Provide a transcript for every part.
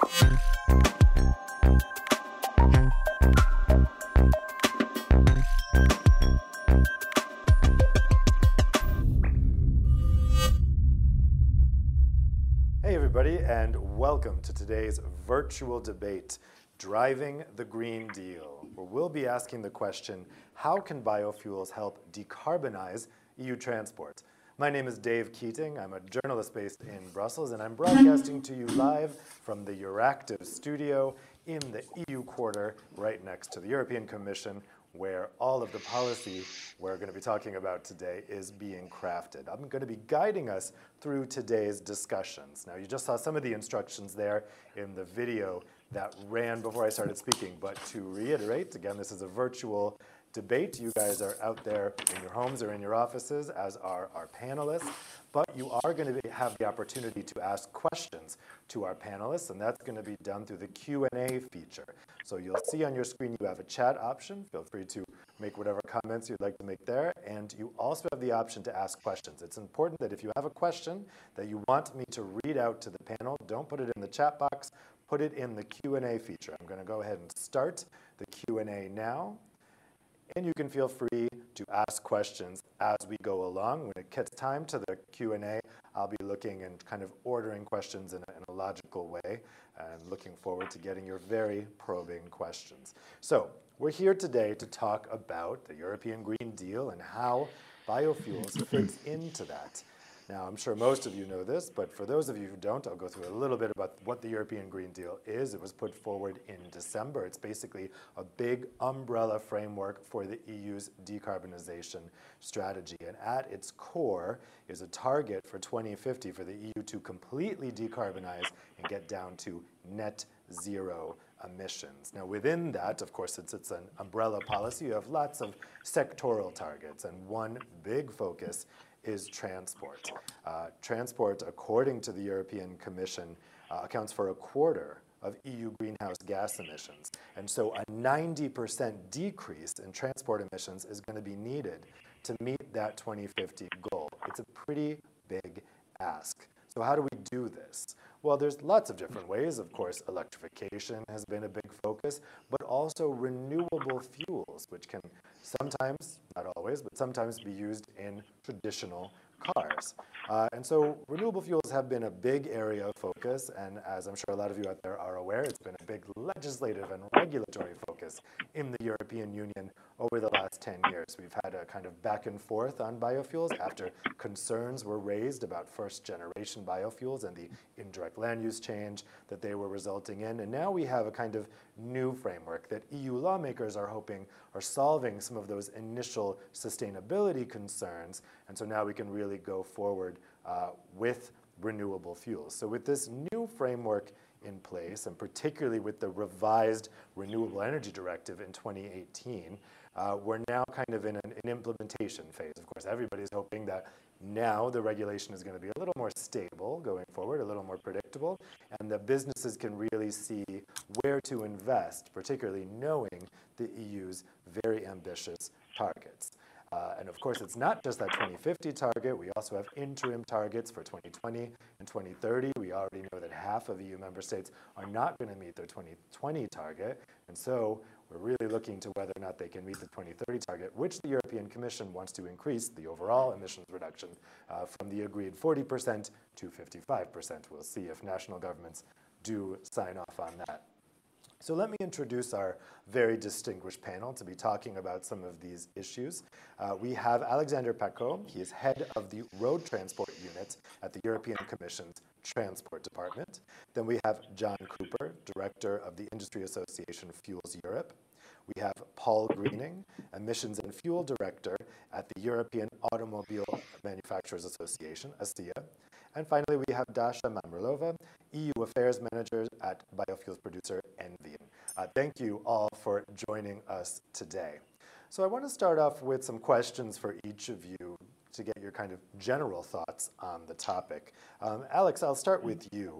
Hey everybody, and welcome to today's virtual debate, Driving the Green Deal, where we'll be asking the question, how can biofuels help decarbonize EU transport? My name is Dave Keating. I'm a journalist based in Brussels, and I'm broadcasting to you live from the Euractiv studio in the EU quarter, right next to the European Commission, where all of the policy we're going to be talking about today is being crafted. I'm going to be guiding us through today's discussions. Now, you just saw some of the instructions there in the video that ran before I started speaking, but to reiterate, again, this is a virtual debate. You guys are out there in your homes or in your offices, as are our panelists, but you are going to have the opportunity to ask questions to our panelists, and that's going to be done through the Q&A feature. So you'll see on your screen you have a chat option. Feel free to make whatever comments you'd like to make there, and you also have the option to ask questions. It's important that if you have a question that you want me to read out to the panel, don't put it in the chat box, put it in the Q&A feature. I'm going to go ahead and start the Q&A now. And you can feel free to ask questions as we go along. When it gets time to the Q&A, I'll be looking and kind of ordering questions in a logical way, and looking forward to getting your very probing questions. So we're here today to talk about the European Green Deal and how biofuels fits into that. Now, I'm sure most of you know this, but for those of you who don't, I'll go through a little bit about what the European Green Deal is. It was put forward in December. It's basically a big umbrella framework for the EU's decarbonization strategy. And at its core is a target for 2050 for the EU to completely decarbonize and get down to net zero emissions. Now, within that, of course, since it's an umbrella policy, you have lots of sectoral targets, and one big focus is transport. Transport, according to the European Commission, accounts for a quarter of EU greenhouse gas emissions. And so a 90% decrease in transport emissions is going to be needed to meet that 2050 goal. It's a pretty big ask. So how do we do this? Well, there's lots of different ways. Of course, electrification has been a big focus, but also renewable fuels, which can sometimes, not always, but sometimes be used in traditional cars. And so renewable fuels have been a big area of focus, and as I'm sure a lot of you out there are aware, it's been a big legislative and regulatory focus in the European Union over the last 10 years. We've had a kind of back and forth on biofuels after concerns were raised about first-generation biofuels and the indirect land use change that they were resulting in. And now we have a kind of new framework that EU lawmakers are hoping are solving some of those initial sustainability concerns. And so now we can really go forward with renewable fuels. So with this new framework in place, and particularly with the revised Renewable Energy Directive in 2018, we're now kind of in an implementation phase. Of course, everybody's hoping that now the regulation is going to be a little more stable going forward, a little more predictable, and that businesses can really see where to invest, particularly knowing the EU's very ambitious targets. And of course, it's not just that 2050 target. We also have interim targets for 2020 and 2030. We already know that half of EU member states are not going to meet their 2020 target. And so we're really looking to whether or not they can meet the 2030 target, which the European Commission wants to increase the overall emissions reduction from the agreed 40% to 55%. We'll see if national governments do sign off on that. So let me introduce our very distinguished panel to be talking about some of these issues. We have Alexander Pacaud. He is head of the Road Transport Unit at the European Commission's Transport Department. Then we have John Cooper, Director of the Industry Association Fuels Europe. We have Paul Greening, Emissions and Fuel Director at the European Automobile Manufacturers Association, ASEA. And finally, we have Dasha Mamrelova, EU Affairs Manager at biofuels producer Envion. Thank you all for joining us today. So I want to start off with some questions for each of you to get your kind of general thoughts on the topic. Alex, I'll start with you.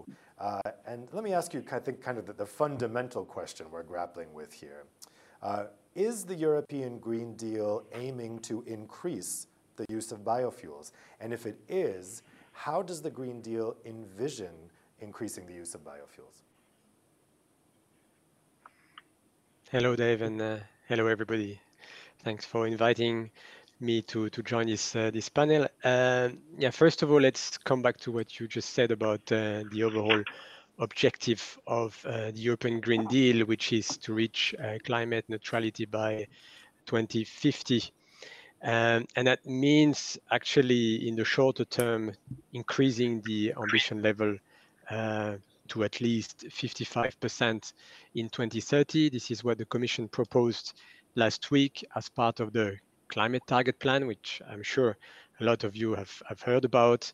And let me ask you, I think, kind of the fundamental question we're grappling with here. Is the European Green Deal aiming to increase the use of biofuels? And if it is, how does the Green Deal envision increasing the use of biofuels? Hello, Dave, and hello, everybody. Thanks for inviting me to join this panel. Yeah, first of all, let's come back to what you just said about the overall objective of the European Green Deal, which is to reach climate neutrality by 2050. And that means actually in the shorter term, increasing the ambition level uh, to at least 55% in 2030. This is what the Commission proposed last week as part of the climate target plan, which I'm sure a lot of you have heard about.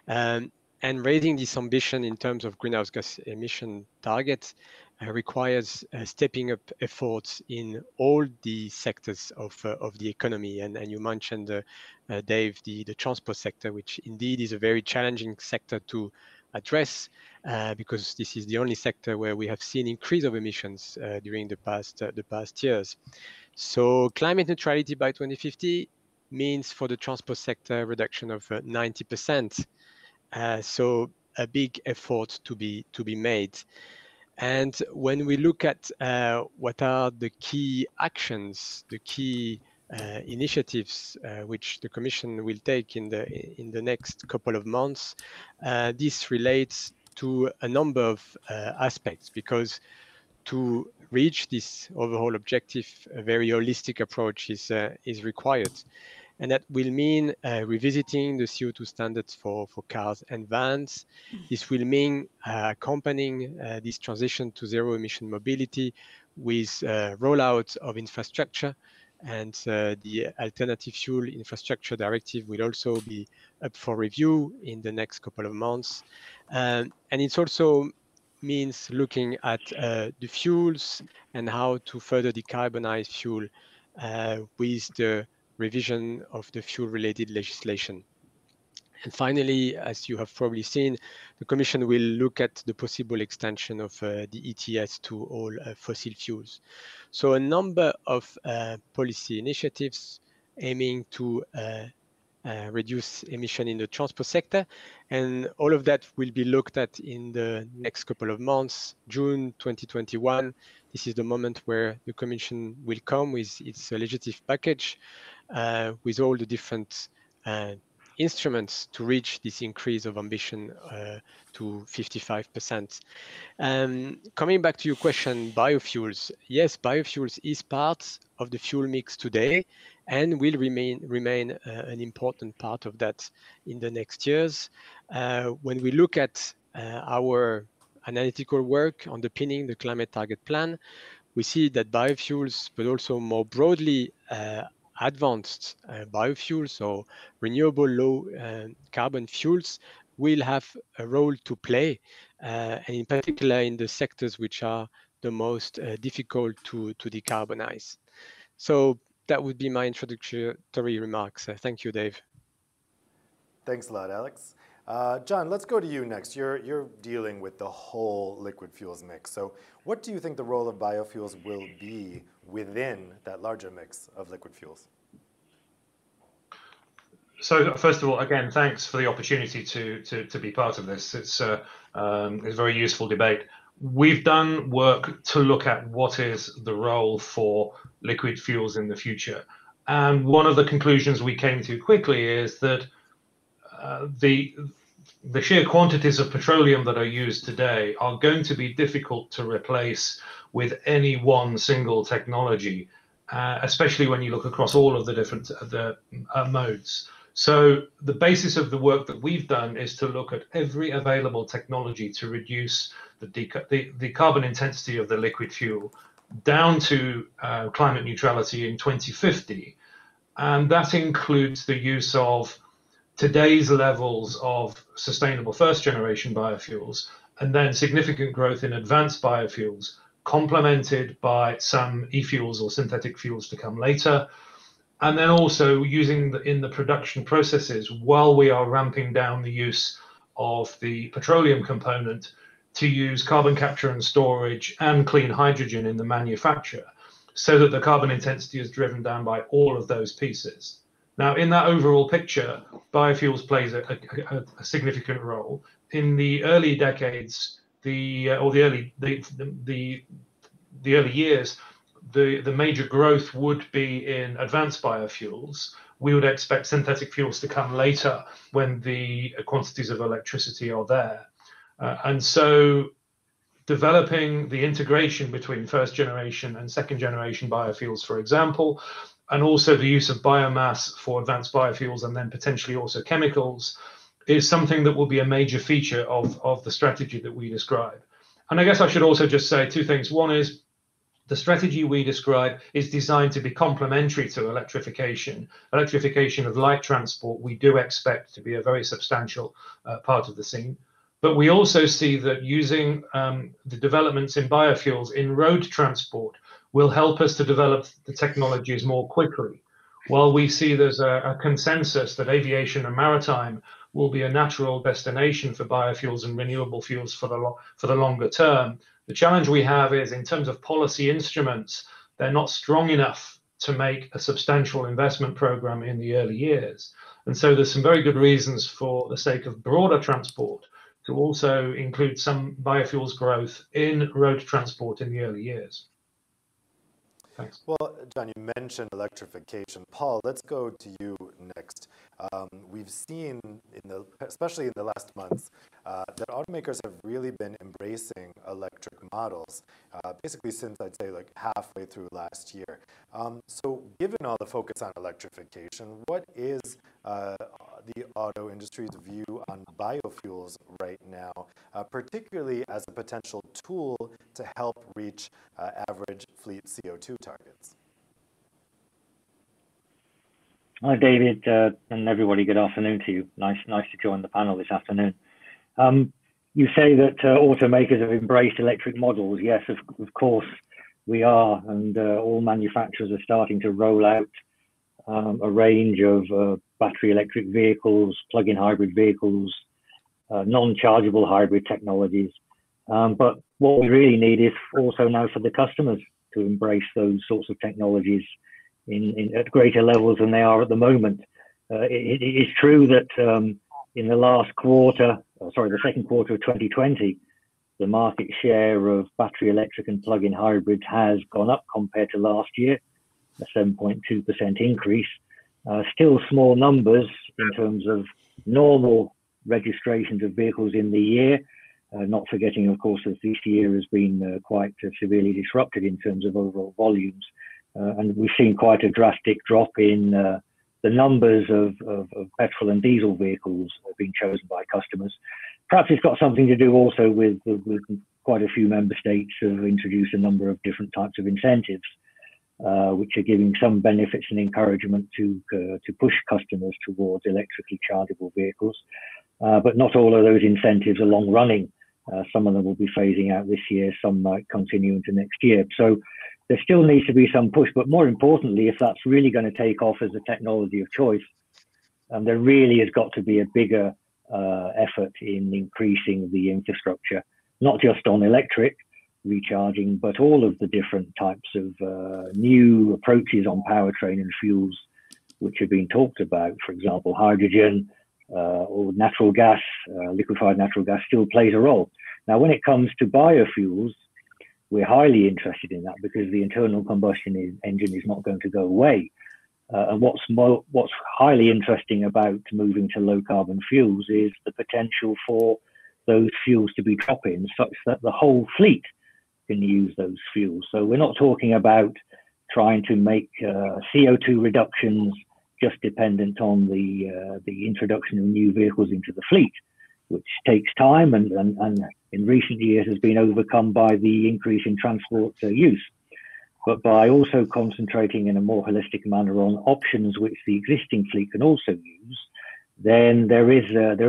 And raising this ambition in terms of greenhouse gas emission targets requires stepping up efforts in all the sectors of the economy. And you mentioned, Dave, the transport sector, which indeed is a very challenging sector to address because this is the only sector where we have seen increase of emissions during the past years. So climate neutrality by 2050 means for the transport sector reduction of 90%. So a big effort to be made. And when we look at what are the key actions, the key initiatives which the Commission will take in the next couple of months, this relates to a number of aspects, because to reach this overall objective, a very holistic approach is required. And that will mean revisiting the CO2 standards for cars and vans. This will mean accompanying this transition to zero emission mobility with rollout of infrastructure, and the Alternative Fuel Infrastructure Directive will also be up for review in the next couple of months. And it's also means looking at the fuels and how to further decarbonize fuel with the revision of the fuel-related legislation. And finally, as you have probably seen, the Commission will look at the possible extension of the ETS to all fossil fuels. So a number of policy initiatives aiming to reduce emission in the transport sector. And all of that will be looked at in the next couple of months. June 2021, this is the moment where the Commission will come with its legislative package with all the different instruments to reach this increase of ambition to 55%. Coming back to your question, biofuels. Yes, biofuels is part of the fuel mix today and will remain an important part of that in the next years. When we look at our analytical work underpinning the climate target plan, we see that biofuels, but also more broadly advanced biofuels or renewable low carbon fuels, will have a role to play, and in particular in the sectors which are the most difficult to decarbonize. So that would be my introductory remarks. Thank you, Dave. Thanks a lot, Alex. John, let's go to you next. You're dealing with the whole liquid fuels mix. So what do you think the role of biofuels will be within that larger mix of liquid fuels? So first of all, again, thanks for the opportunity to be part of this. It's a very useful debate. We've done work to look at what is the role for liquid fuels in the future. And one of the conclusions we came to quickly is that the sheer quantities of petroleum that are used today are going to be difficult to replace with any one single technology, especially when you look across all of the different modes. So the basis of the work that we've done is to look at every available technology to reduce the carbon intensity of the liquid fuel down to climate neutrality in 2050. And that includes the use of today's levels of sustainable first generation biofuels, and then significant growth in advanced biofuels, complemented by some e-fuels or synthetic fuels to come later. And then also using in the production processes, while we are ramping down the use of the petroleum component, to use carbon capture and storage and clean hydrogen in the manufacture, so that the carbon intensity is driven down by all of those pieces. Now, in that overall picture, biofuels plays a significant role. In the early decades, the early years, the major growth would be in advanced biofuels. We would expect synthetic fuels to come later when the quantities of electricity are there. And so developing the integration between first generation and second generation biofuels, for example, and also the use of biomass for advanced biofuels and then potentially also chemicals is something that will be a major feature of the strategy that we describe. And I guess I should also just say two things. One is the strategy we describe is designed to be complementary to electrification. Electrification of light transport, we do expect to be a very substantial part of the scene. But we also see that using the developments in biofuels in road transport will help us to develop the technologies more quickly. While we see there's a consensus that aviation and maritime will be a natural destination for biofuels and renewable fuels for the longer term, the challenge we have is in terms of policy instruments, they're not strong enough to make a substantial investment program in the early years. And so there's some very good reasons for the sake of broader transport to also include some biofuels growth in road transport in the early years. Thanks. Well, John, you mentioned electrification. Paul, let's go to you next. We've seen, especially in the last months, that automakers have really been embracing electric models, basically since I'd say like halfway through last year. So given all the focus on electrification, what is the auto industry's view on biofuels right now, particularly as a potential tool to help reach average fleet CO2 targets? Hi, David, and everybody. Good afternoon to you. Nice to join the panel this afternoon. You say that automakers have embraced electric models. Yes, of course we are, and all manufacturers are starting to roll out a range of battery electric vehicles, plug-in hybrid vehicles, non-chargeable hybrid technologies. But what we really need is also now for the customers to embrace those sorts of technologies at greater levels than they are at the moment. It is true that in the last quarter, the second quarter of 2020, the market share of battery electric and plug-in hybrids has gone up compared to last year, a 7.2% increase. Still small numbers in terms of normal registrations of vehicles in the year, not forgetting, of course, that this year has been quite severely disrupted in terms of overall volumes. And we've seen quite a drastic drop in the numbers of petrol and diesel vehicles being chosen by customers. Perhaps it's got something to do also with quite a few member states have introduced a number of different types of incentives, which are giving some benefits and encouragement to push customers towards electrically chargeable vehicles. But not all of those incentives are long running. Some of them will be phasing out this year, some might continue into next year. So there still needs to be some push, but more importantly, if that's really going to take off as a technology of choice, there really has got to be a bigger effort in increasing the infrastructure, not just on electric recharging, but all of the different types of new approaches on powertrain and fuels, which have been talked about. For example, hydrogen or natural gas, liquefied natural gas still plays a role. Now, when it comes to biofuels, we're highly interested in that because the internal combustion engine is not going to go away. And what's highly interesting about moving to low carbon fuels is the potential for those fuels to be drop-ins such that the whole fleet can use those fuels. So we're not talking about trying to make CO2 reductions just dependent on the introduction of new vehicles into the fleet, which takes time and in recent years has been overcome by the increase in transport use. But by also concentrating in a more holistic manner on options which the existing fleet can also use, then there is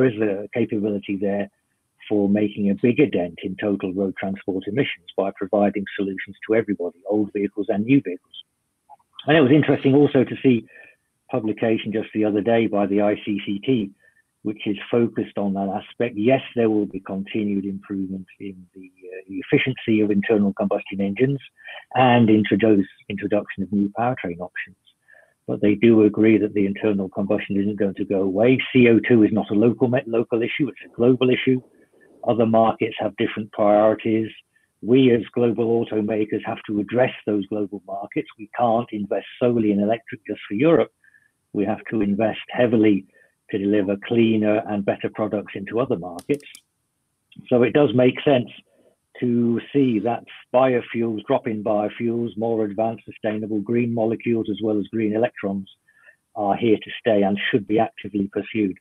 a capability there for making a bigger dent in total road transport emissions by providing solutions to everybody, old vehicles and new vehicles. And it was interesting also to see publication just the other day by the ICCT, which is focused on that aspect. Yes, there will be continued improvement in the efficiency of internal combustion engines and introduction of new powertrain options. But they do agree that the internal combustion isn't going to go away. CO2 is not a local issue, it's a global issue. Other markets have different priorities. We as global automakers have to address those global markets. We can't invest solely in electric just for Europe. We have to invest heavily to deliver cleaner and better products into other markets. So it does make sense to see that biofuels, drop-in biofuels, more advanced sustainable green molecules, as well as green electrons, are here to stay and should be actively pursued.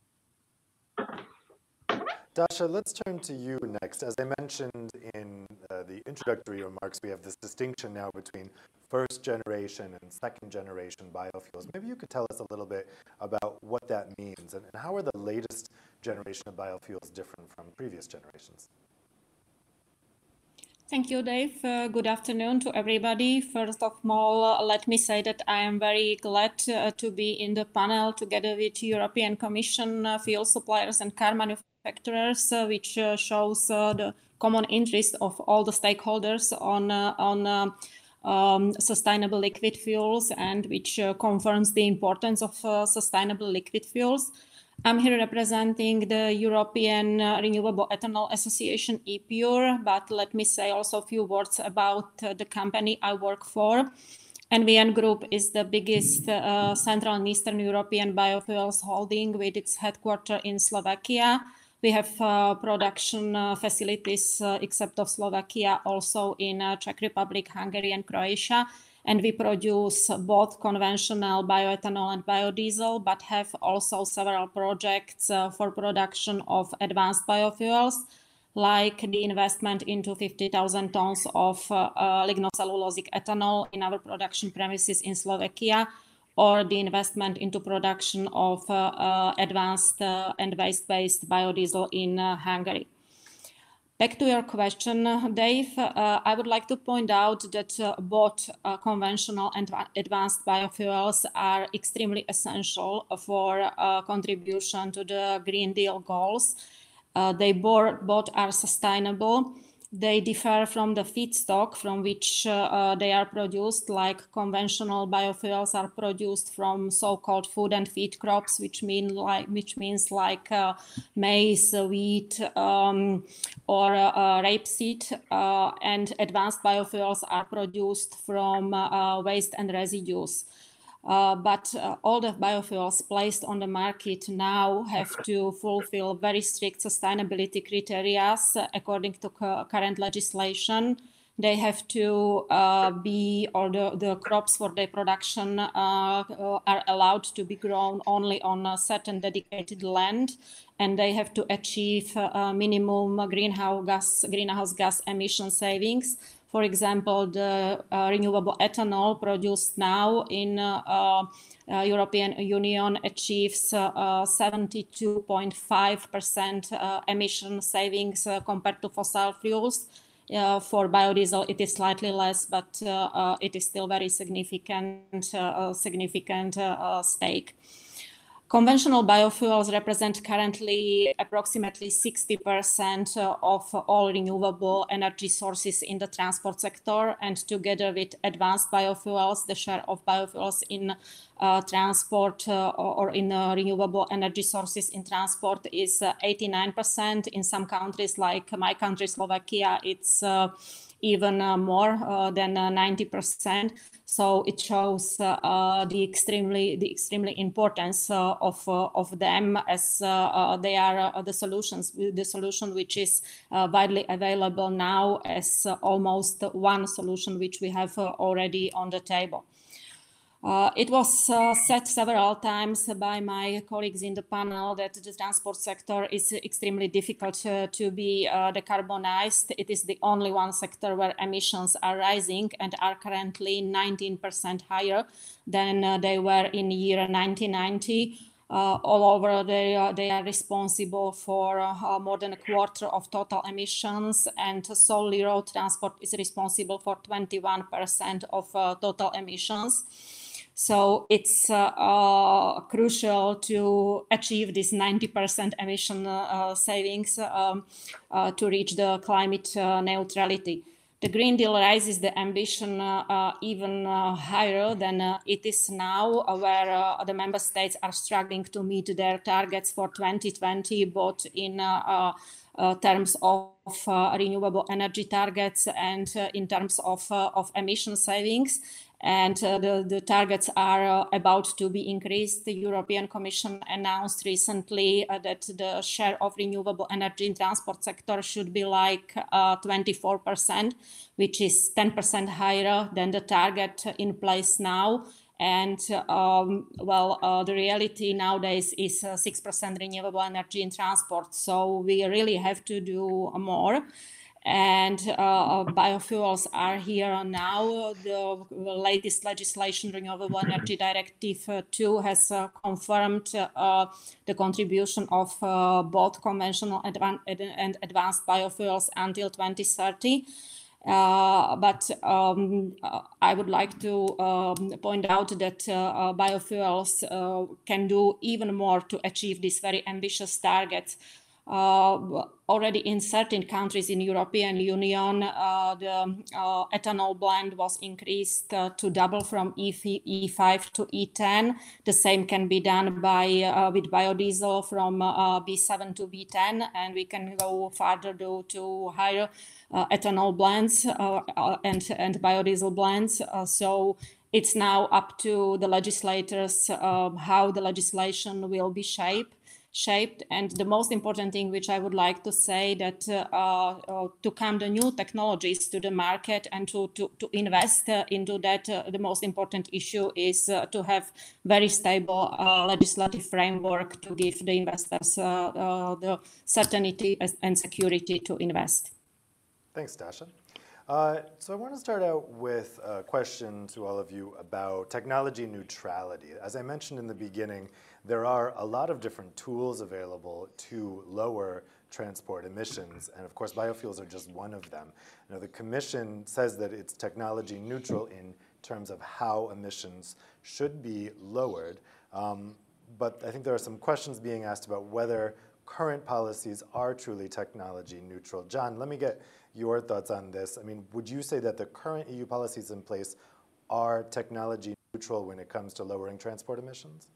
Dasha, let's turn to you next. As I mentioned in the introductory remarks, we have this distinction now between first generation and second generation biofuels. Maybe you could tell us a little bit about what that means and how are the latest generation of biofuels different from previous generations? Thank you, Dave. Good afternoon to everybody. First of all, let me say that I am very glad to be in the panel together with European Commission, fuel suppliers and car manufacturers, which shows the common interest of all the stakeholders on sustainable liquid fuels, and which confirms the importance of sustainable liquid fuels. I'm here representing the European Renewable Ethanol Association, EPUR, but let me say also a few words about the company I work for. NVN Group is the biggest Central and Eastern European biofuels holding with its headquarters in Slovakia. We have production facilities, except of Slovakia, also in Czech Republic, Hungary, and Croatia. And we produce both conventional bioethanol and biodiesel, but have also several projects for production of advanced biofuels, like the investment into 50,000 tons of lignocellulosic ethanol in our production premises in Slovakia, or the investment into production of advanced and waste-based biodiesel in Hungary. Back to your question, Dave, I would like to point out that both conventional and advanced biofuels are extremely essential for contribution to the Green Deal goals. They both are sustainable. They differ from the feedstock from which they are produced, like conventional biofuels are produced from so-called food and feed crops, which means like maize, wheat, or rapeseed, and advanced biofuels are produced from waste and residues. But all the biofuels placed on the market now have to fulfill very strict sustainability criteria according to current legislation. They have to the crops for their production are allowed to be grown only on a certain dedicated land, and they have to achieve minimum greenhouse gas emission savings. For example, the renewable ethanol produced now in European Union achieves 72.5% emission savings compared to fossil fuels. For biodiesel, it is slightly less, but it is still very significant stake. Conventional biofuels represent currently approximately 60% of all renewable energy sources in the transport sector, and together with advanced biofuels, the share of biofuels in transport or in renewable energy sources in transport is 89%. In some countries, like my country, Slovakia, it's even more than 90%. So it shows the extremely importance of them, as they are the solution which is widely available now, as almost one solution which we have already on the table. It was said several times by my colleagues in the panel that the transport sector is extremely difficult to be decarbonized. It is the only one sector where emissions are rising and are currently 19% higher than they were in the year 1990. All over, they are responsible for more than a quarter of total emissions, and solely road transport is responsible for 21% of total emissions. So it's crucial to achieve this 90% emission savings to reach the climate neutrality. The Green Deal raises the ambition even higher than it is now, where the member states are struggling to meet their targets for 2020, both in terms of renewable energy targets and in terms of emission savings. And the targets are about to be increased. The European Commission announced recently that the share of renewable energy in transport sector should be like 24%, which is 10% higher than the target in place now. And the reality nowadays is 6% renewable energy in transport. So we really have to do more. And biofuels are here now. The latest legislation, Renewable Energy Directive 2, has confirmed the contribution of both conventional and advanced biofuels until 2030. But I would like to point out that biofuels can do even more to achieve this very ambitious target. Already in certain countries in European Union, the ethanol blend was increased to double from E5 to E10. The same can be done with biodiesel from B7 to B10, and we can go further to higher ethanol blends and biodiesel blends. So it's now up to the legislators how the legislation will be shaped. And the most important thing which I would like to say that to come the new technologies to the market and to invest into that, the most important issue is to have very stable legislative framework to give the investors the certainty and security to invest. Thanks, Dasha. So I want to start out with a question to all of you about technology neutrality. As I mentioned in the beginning, there are a lot of different tools available to lower transport emissions, and of course biofuels are just one of them. You know, the Commission says that it's technology neutral in terms of how emissions should be lowered, but I think there are some questions being asked about whether current policies are truly technology neutral. John, let me get your thoughts on this. I mean, would you say that the current EU policies in place are technology neutral when it comes to lowering transport emissions?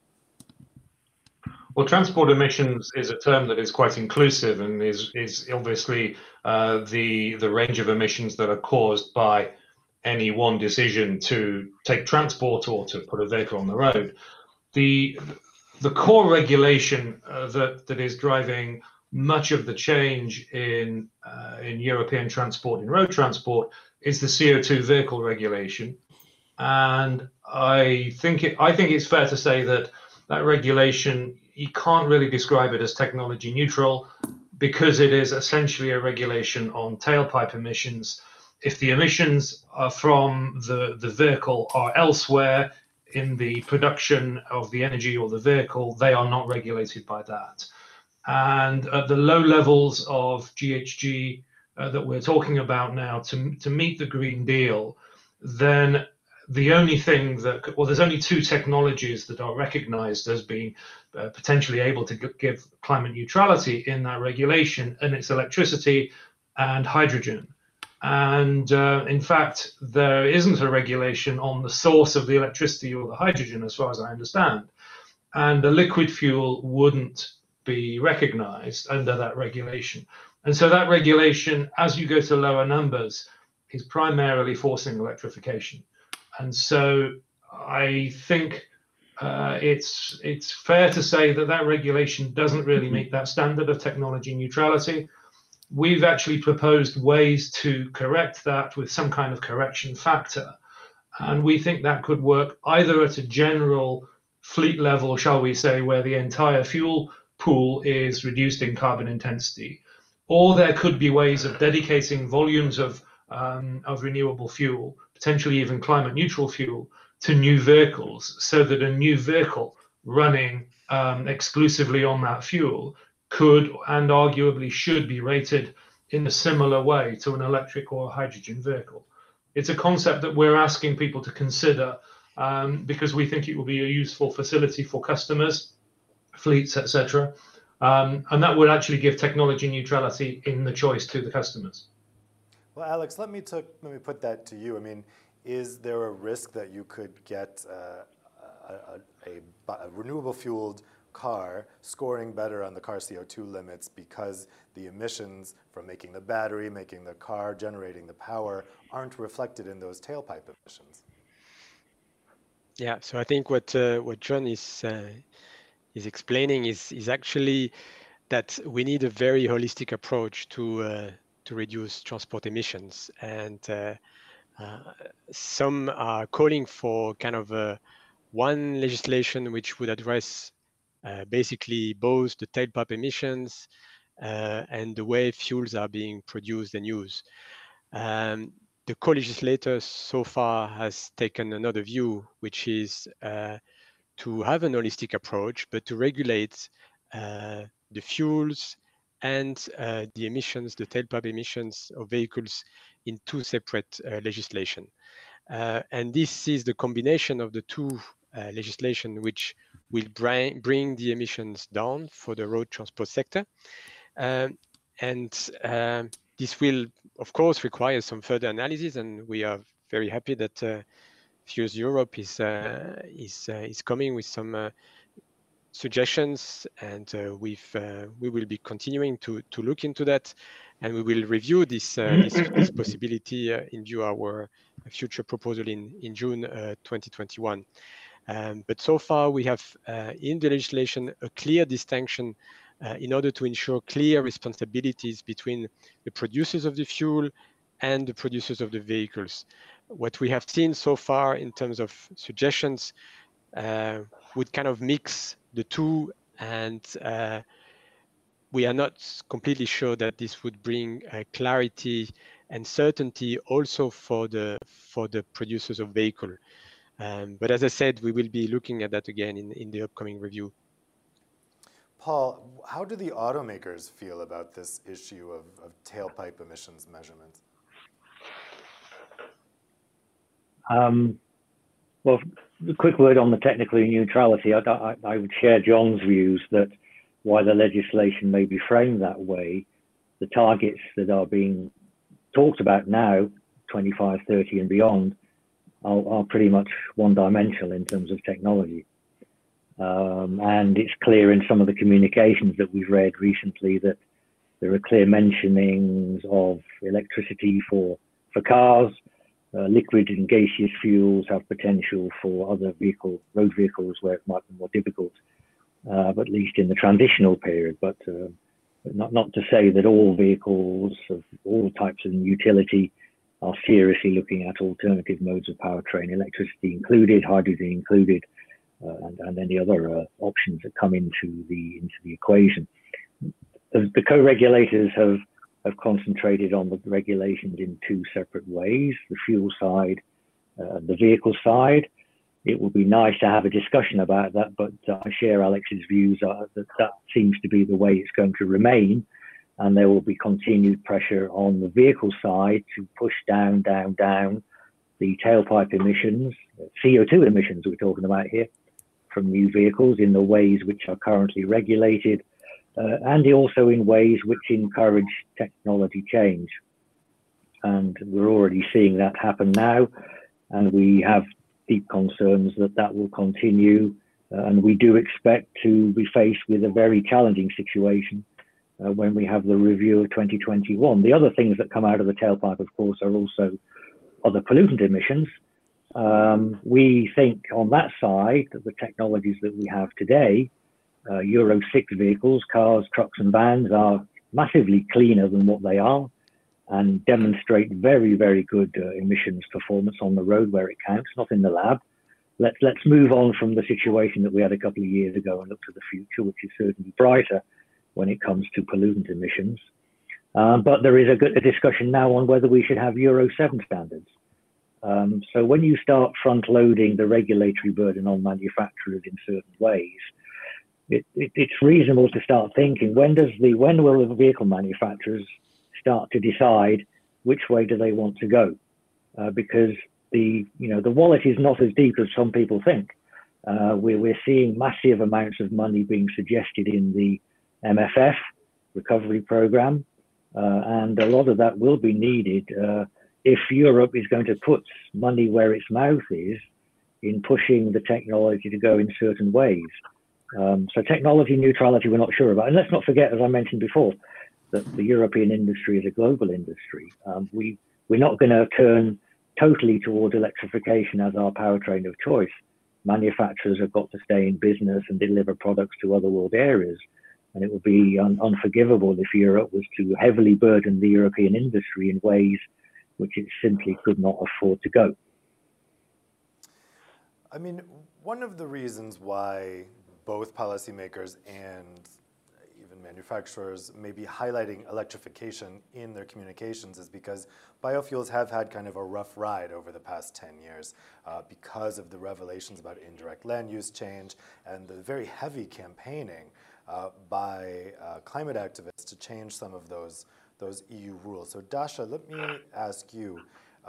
Well, transport emissions is a term that is quite inclusive and is obviously the range of emissions that are caused by any one decision to take transport or to put a vehicle on the road. The core regulation that is driving much of the change in European transport, in road transport, is the CO2 vehicle regulation, and I think it's fair to say that regulation, you can't really describe it as technology neutral because it is essentially a regulation on tailpipe emissions. If the emissions are from the vehicle are elsewhere in the production of the energy or the vehicle, they are not regulated by that. And at the low levels of GHG that we're talking about now to meet the Green Deal, then the only thing that, well, there's only two technologies that are recognized as being potentially able to give climate neutrality in that regulation, and it's electricity and hydrogen. And in fact, there isn't a regulation on the source of the electricity or the hydrogen, as far as I understand. And the liquid fuel wouldn't be recognized under that regulation. And so that regulation, as you go to lower numbers, is primarily forcing electrification. And so I think it's fair to say that regulation doesn't really meet that standard of technology neutrality. We've actually proposed ways to correct that with some kind of correction factor. And we think that could work either at a general fleet level, shall we say, where the entire fuel pool is reduced in carbon intensity, or there could be ways of dedicating volumes of renewable fuel, potentially even climate neutral fuel, to new vehicles, so that a new vehicle running exclusively on that fuel could and arguably should be rated in a similar way to an electric or hydrogen vehicle. It's a concept that we're asking people to consider because we think it will be a useful facility for customers, fleets, etc. And that would actually give technology neutrality in the choice to the customers. Well, Alex, let me put that to you. I mean, is there a risk that you could get a renewable fueled car scoring better on the car CO2 limits because the emissions from making the battery, making the car, generating the power aren't reflected in those tailpipe emissions. Yeah, so I think what John is explaining is actually that we need a very holistic approach to reduce transport emissions, and some are calling for kind of one legislation which would address basically both the tailpipe emissions and the way fuels are being produced and used. The co-legislator so far has taken another view, which is to have an holistic approach, but to regulate the fuels and the emissions, the tailpipe emissions of vehicles in two separate legislation. And this is the combination of the two legislation which will bring the emissions down for the road transport sector. This will, of course, require some further analysis, and we are very happy that Fuels Europe is coming with some suggestions, and we will be continuing to look into that, and we will review this possibility in view of our future proposal in June 2021. But so far we have in the legislation a clear distinction in order to ensure clear responsibilities between the producers of the fuel and the producers of the vehicles. What we have seen so far in terms of suggestions would kind of mix the two, and we are not completely sure that this would bring clarity and certainty also for the producers of vehicle. But as I said, we will be looking at that again in the upcoming review. Paul, how do the automakers feel about this issue of tailpipe emissions measurements? Well, a quick word on the technical neutrality. I would share John's views that while the legislation may be framed that way, the targets that are being talked about now, 25, 30 and beyond, are pretty much one-dimensional in terms of technology. And it's clear in some of the communications that we've read recently that there are clear mentionings of electricity for cars. Liquid and gaseous fuels have potential for other road vehicles where it might be more difficult, but at least in the transitional period. But not to say that all vehicles of all types of utility are seriously looking at alternative modes of powertrain, electricity included, hydrogen included, and any other options that come into the equation. The co-regulators have concentrated on the regulations in two separate ways: the fuel side, the vehicle side. It would be nice to have a discussion about that, but I share Alex's views that seems to be the way it's going to remain, and there will be continued pressure on the vehicle side to push down the tailpipe emissions, CO2 emissions we're talking about here, from new vehicles in the ways which are currently regulated, and also in ways which encourage technology change. And we're already seeing that happen now, and we have deep concerns that will continue, and we do expect to be faced with a very challenging situation when we have the review of 2021. The other things that come out of the tailpipe, of course, are also other pollutant emissions. We think on that side that the technologies that we have today, Euro 6 vehicles, cars, trucks and vans, are massively cleaner than what they are and demonstrate very, very good emissions performance on the road where it counts, not in the lab. Let's move on from the situation that we had a couple of years ago and look to the future, which is certainly brighter when it comes to pollutant emissions. But there is a discussion now on whether we should have Euro 7 standards. So when you start front-loading the regulatory burden on manufacturers in certain ways, it's reasonable to start thinking, when will the vehicle manufacturers start to decide which way do they want to go? Because the wallet is not as deep as some people think. We're seeing massive amounts of money being suggested in the MFF recovery program, and a lot of that will be needed if Europe is going to put money where its mouth is in pushing the technology to go in certain ways. So technology neutrality, we're not sure about. And let's not forget, as I mentioned before, that the European industry is a global industry. We're not going to turn totally towards electrification as our powertrain of choice. Manufacturers have got to stay in business and deliver products to other world areas. And it would be unforgivable if Europe was to heavily burden the European industry in ways which it simply could not afford to go. I mean, one of the reasons why both policymakers and even manufacturers may be highlighting electrification in their communications is because biofuels have had kind of a rough ride over the past 10 years because of the revelations about indirect land use change and the very heavy campaigning by climate activists to change some of those EU rules. So Dasha, let me ask you,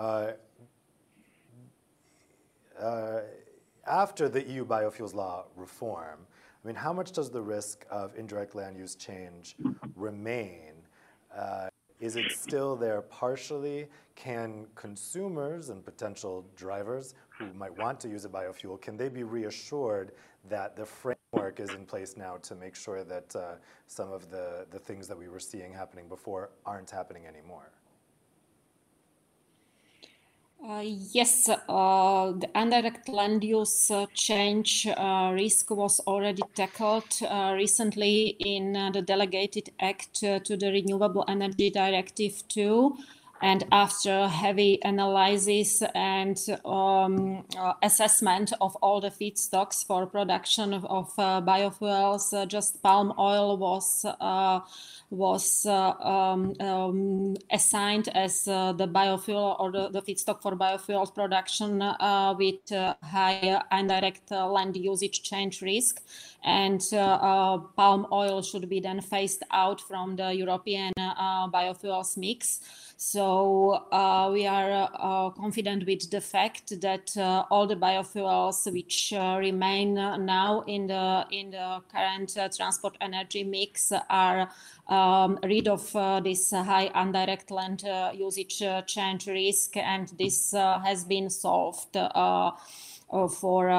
after the EU biofuels law reform, I mean, how much does the risk of indirect land use change remain? Is it still there partially? Can consumers and potential drivers who might want to use a biofuel, can they be reassured that the framework is in place now to make sure that some of the things that we were seeing happening before aren't happening anymore? Yes, the indirect land use change risk was already tackled recently in the Delegated Act to the Renewable Energy Directive 2. And after heavy analysis and assessment of all the feedstocks for production of biofuels, just palm oil was assigned as the biofuel or the feedstock for biofuel production with high indirect land usage change risk. And palm oil should be then phased out from the European biofuels mix. So we are confident with the fact that all the biofuels which remain now in the current transport energy mix are rid of this high indirect land usage change risk, and this has been solved for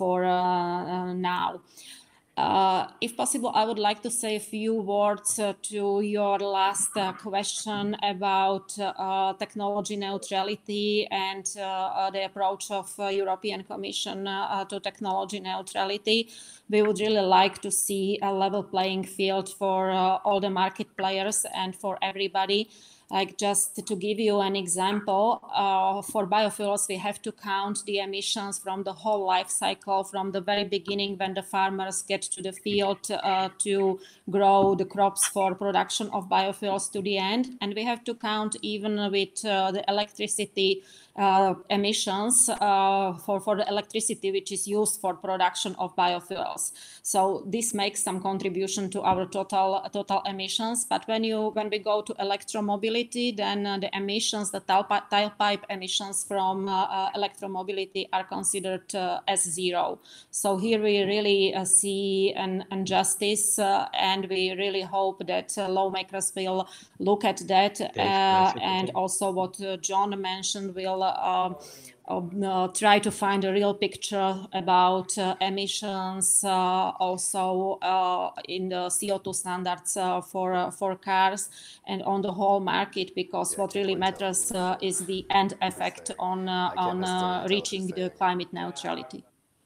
now. If possible, I would like to say a few words to your last question about technology neutrality and the approach of European Commission to technology neutrality. We would really like to see a level playing field for all the market players and for everybody. Like, just to give you an example, for biofuels, we have to count the emissions from the whole life cycle, from the very beginning when the farmers get to the field to grow the crops for production of biofuels to the end. And we have to count even with the electricity emissions for the electricity which is used for production of biofuels. So this makes some contribution to our total emissions. But when we go to electromobility, then the emissions, the tailpipe emissions from electromobility are considered as zero. So here we really see an injustice, and we really hope that lawmakers will look at that, and also what John mentioned, will try to find a real picture about emissions, also in the CO2 standards for cars and on the whole market, because what really matters is the end effect on reaching the climate neutrality.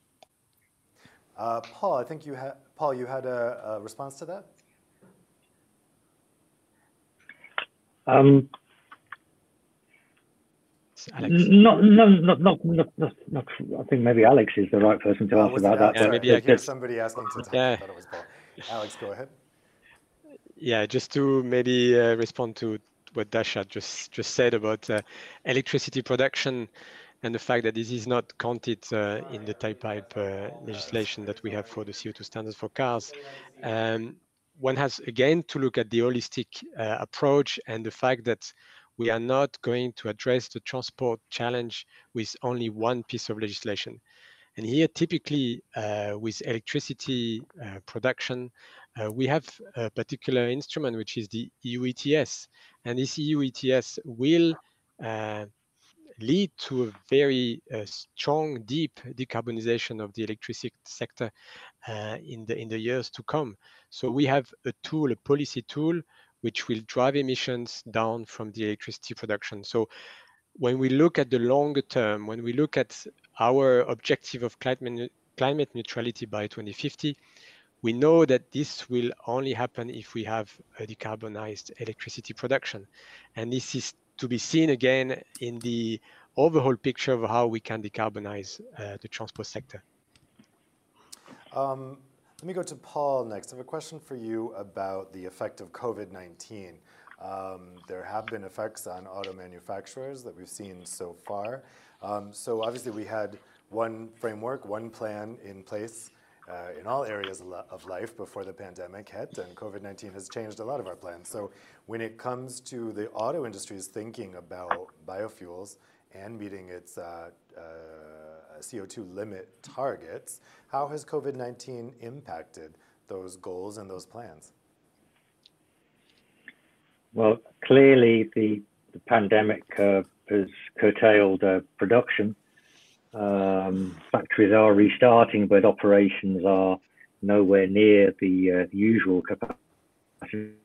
Paul, I think you had a response to that? Alex. No. I think maybe Alex is the right person to ask about that. Yeah, maybe I hear somebody asking to talk. I thought it was Paul. Alex, go ahead. Yeah, just to maybe respond to what Dasha just said about electricity production and the fact that this is not counted in the tailpipe legislation that we have for the CO2 standards for cars. One has again to look at the holistic approach and the fact that we are not going to address the transport challenge with only one piece of legislation. And here, typically, with electricity production, we have a particular instrument, which is the EU ETS. And this EU ETS will lead to a very strong, deep decarbonization of the electricity sector in the years to come. So we have a tool, a policy tool, which will drive emissions down from the electricity production. So when we look at the longer term, when we look at our objective of climate neutrality by 2050, we know that this will only happen if we have a decarbonized electricity production. And this is to be seen again in the overall picture of how we can decarbonize the transport sector. Let me go to Paul next. I have a question for you about the effect of COVID-19. There have been effects on auto manufacturers that we've seen so far. So obviously we had one framework, one plan in place in all areas of life before the pandemic hit, and COVID-19 has changed a lot of our plans. So when it comes to the auto industry's thinking about biofuels and meeting its CO2 limit targets, how has COVID-19 impacted those goals and those plans? Well, clearly the pandemic has curtailed production. Factories are restarting, but operations are nowhere near the usual capacity.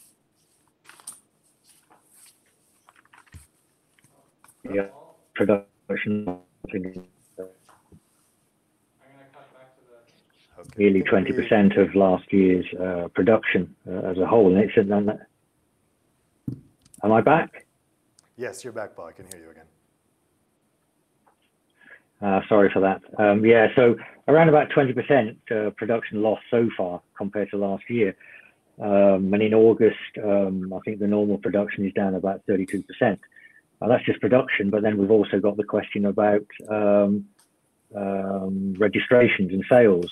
Yeah, production nearly 20% of last year's production as a whole. And it's am I back? Yes, you're back, Paul. I can hear you again. Sorry for that. Yeah, so around about 20% production loss so far compared to last year. And in August, I think the normal production is down about 32%. Now, that's just production, but then we've also got the question about registrations and sales,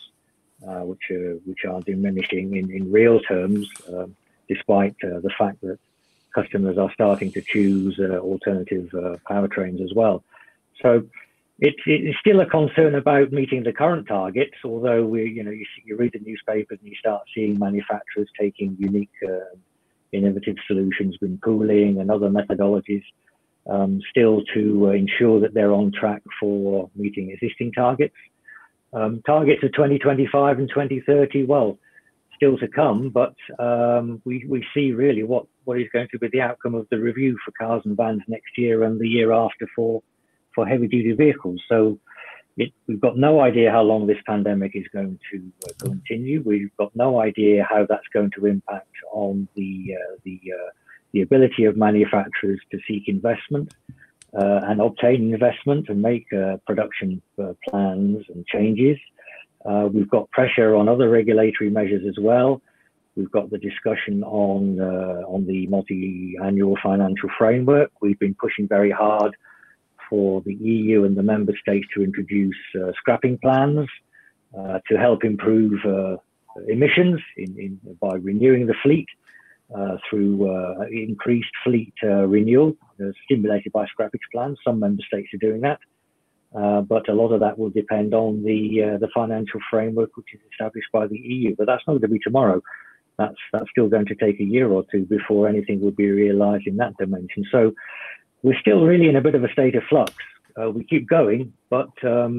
which are diminishing in real terms, despite the fact that customers are starting to choose alternative powertrains as well. So it's still a concern about meeting the current targets, although you read the newspapers and you start seeing manufacturers taking unique, innovative solutions with pooling and other methodologies, still to ensure that they're on track for meeting existing targets. Targets of 2025 and 2030, well, still to come, but we see really what is going to be the outcome of the review for cars and vans next year and the year after for heavy duty vehicles. So we've got no idea how long this pandemic is going to continue. We've got no idea how that's going to impact on the ability of manufacturers to seek investment and obtain investment and make production plans and changes. We've got pressure on other regulatory measures as well. We've got the discussion on the multi-annual financial framework. We've been pushing very hard for the EU and the member states to introduce scrapping plans to help improve emissions by renewing the fleet through increased fleet renewal stimulated by scrappage plans. Some member states are doing that, but a lot of that will depend on the financial framework which is established by the EU. But that's not going to be tomorrow. That's still going to take a year or two before anything will be realised in that dimension. So we're still really in a bit of a state of flux. We keep going, but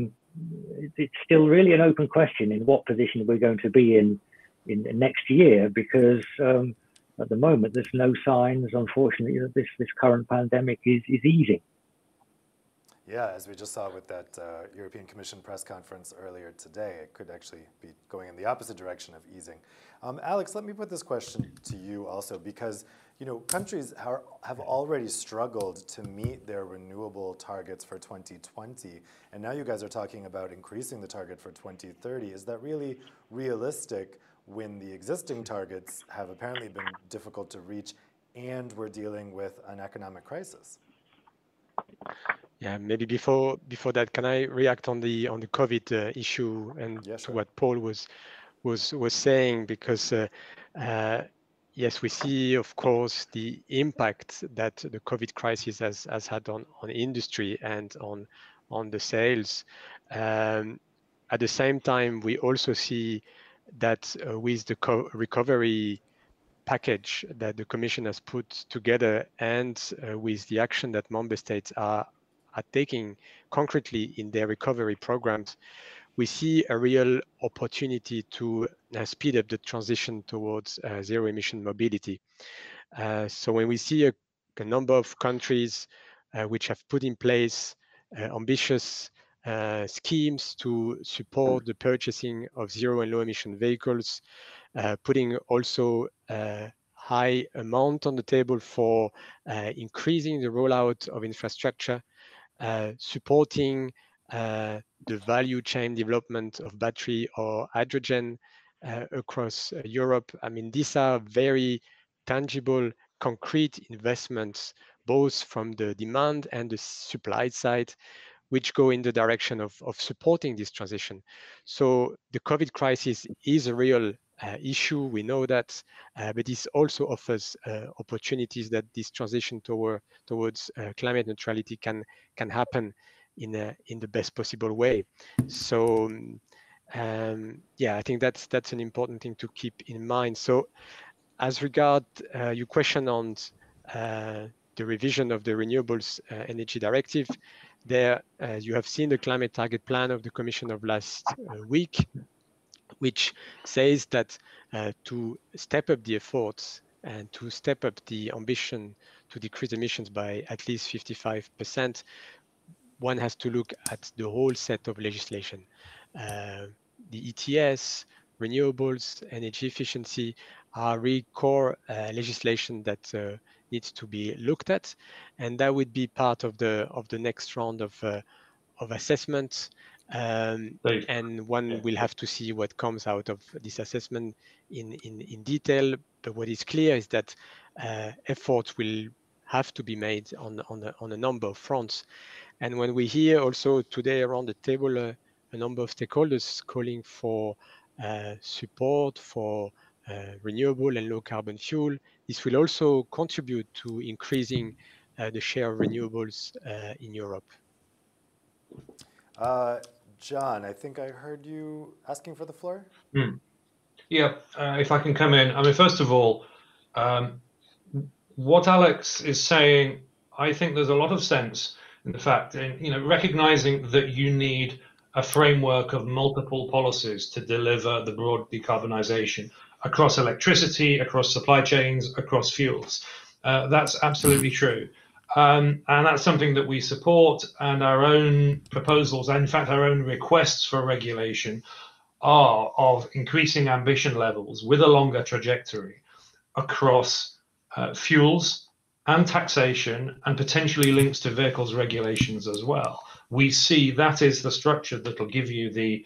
it's still really an open question in what position we're going to be in next year, because at the moment there's no signs, unfortunately, that this current pandemic is easing. Yeah, as we just saw with that European Commission press conference earlier today, it could actually be going in the opposite direction of easing. Alex, let me put this question to you also, because countries have already struggled to meet their renewable targets for 2020, and now you guys are talking about increasing the target for 2030. Is that really realistic when the existing targets have apparently been difficult to reach and we're dealing with an economic crisis? Yeah, maybe before that, can I react on the COVID issue and to what Paul was saying? Because yes, we see, of course, the impact that the COVID crisis has had on industry and on the sales. At the same time, we also see that with the recovery package that the Commission has put together, and with the action that member states are taking concretely in their recovery programs, we see a real opportunity to speed up the transition towards zero-emission mobility. So when we see a number of countries which have put in place ambitious schemes to support the purchasing of zero and low emission vehicles, putting also a high amount on the table for increasing the rollout of infrastructure, supporting the value chain development of battery or hydrogen across Europe. I mean, these are very tangible, concrete investments, both from the demand and the supply side, which go in the direction of supporting this transition. So the COVID crisis is a real issue, we know that, but this also offers opportunities that this transition towards climate neutrality can happen in the best possible way. So yeah, I think that's an important thing to keep in mind. So as regard your question on the revision of the Renewables Energy Directive, there you have seen the climate target plan of the Commission of last week, which says that to step up the efforts and to step up the ambition to decrease emissions by at least 55%, one has to look at the whole set of legislation. The ETS, renewables, energy efficiency are really core legislation that needs to be looked at, and that would be part of the next round of assessment. And one will have to see what comes out of this assessment in detail. But what is clear is that efforts will have to be made on a number of fronts. And when we hear also today around the table a number of stakeholders calling for support for renewable and low carbon fuel, this will also contribute to increasing the share of renewables in Europe. John, I think I heard you asking for the floor. Yeah, if I can come in. I mean, first of all, what Alex is saying, I think there's a lot of sense in the fact, recognizing that you need a framework of multiple policies to deliver the broad decarbonization across electricity, across supply chains, across fuels. That's absolutely true. And that's something that we support, and our own proposals, and in fact our own requests for regulation, are of increasing ambition levels with a longer trajectory across fuels and taxation, and potentially links to vehicles regulations as well. We see that is the structure that will give you the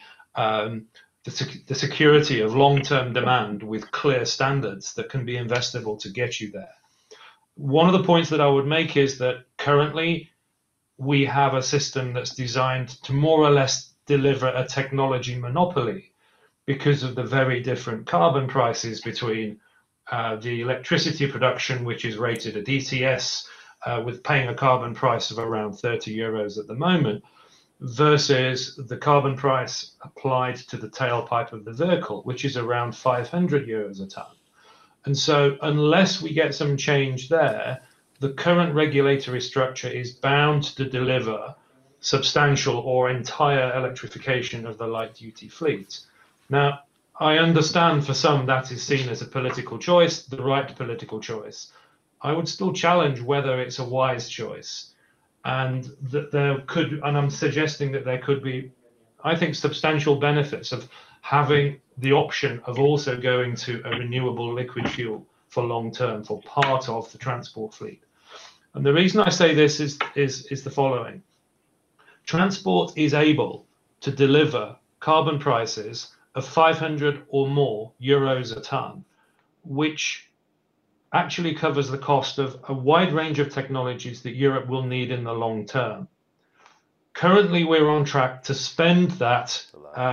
security of long-term demand with clear standards that can be investable to get you there. One of the points that I would make is that currently we have a system that's designed to more or less deliver a technology monopoly because of the very different carbon prices between the electricity production, which is rated at ETS, with paying a carbon price of around 30 euros at the moment, versus the carbon price applied to the tailpipe of the vehicle, which is around 500 euros a ton. And so unless we get some change there, the current regulatory structure is bound to deliver substantial or entire electrification of the light-duty fleet. Now, I understand for some that is seen as a political choice, the right political choice. I would still challenge whether it's a wise choice, and that there could, and I'm suggesting that there could be, I think, substantial benefits of having the option of also going to a renewable liquid fuel for long term for part of the transport fleet. And the reason I say this is the following. Transport is able to deliver carbon prices of 500 or more euros a ton, which actually covers the cost of a wide range of technologies that Europe will need in the long term. Currently, we're on track to spend that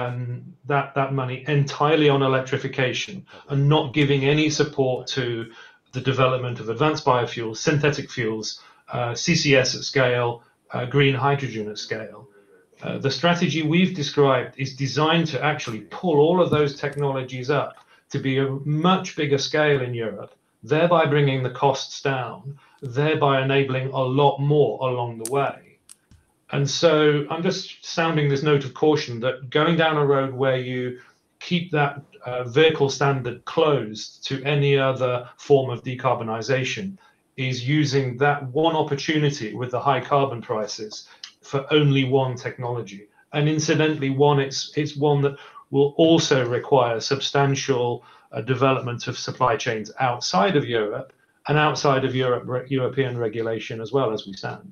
money entirely on electrification and not giving any support to the development of advanced biofuels, synthetic fuels, CCS at scale, green hydrogen at scale. The strategy we've described is designed to actually pull all of those technologies up to be a much bigger scale in Europe, thereby bringing the costs down, thereby enabling a lot more along the way. And so I'm just sounding this note of caution that going down a road where you keep that vehicle standard closed to any other form of decarbonisation is using that one opportunity with the high carbon prices for only one technology. And incidentally, it's one that will also require substantial development of supply chains outside of Europe and outside of European regulation as well as we stand.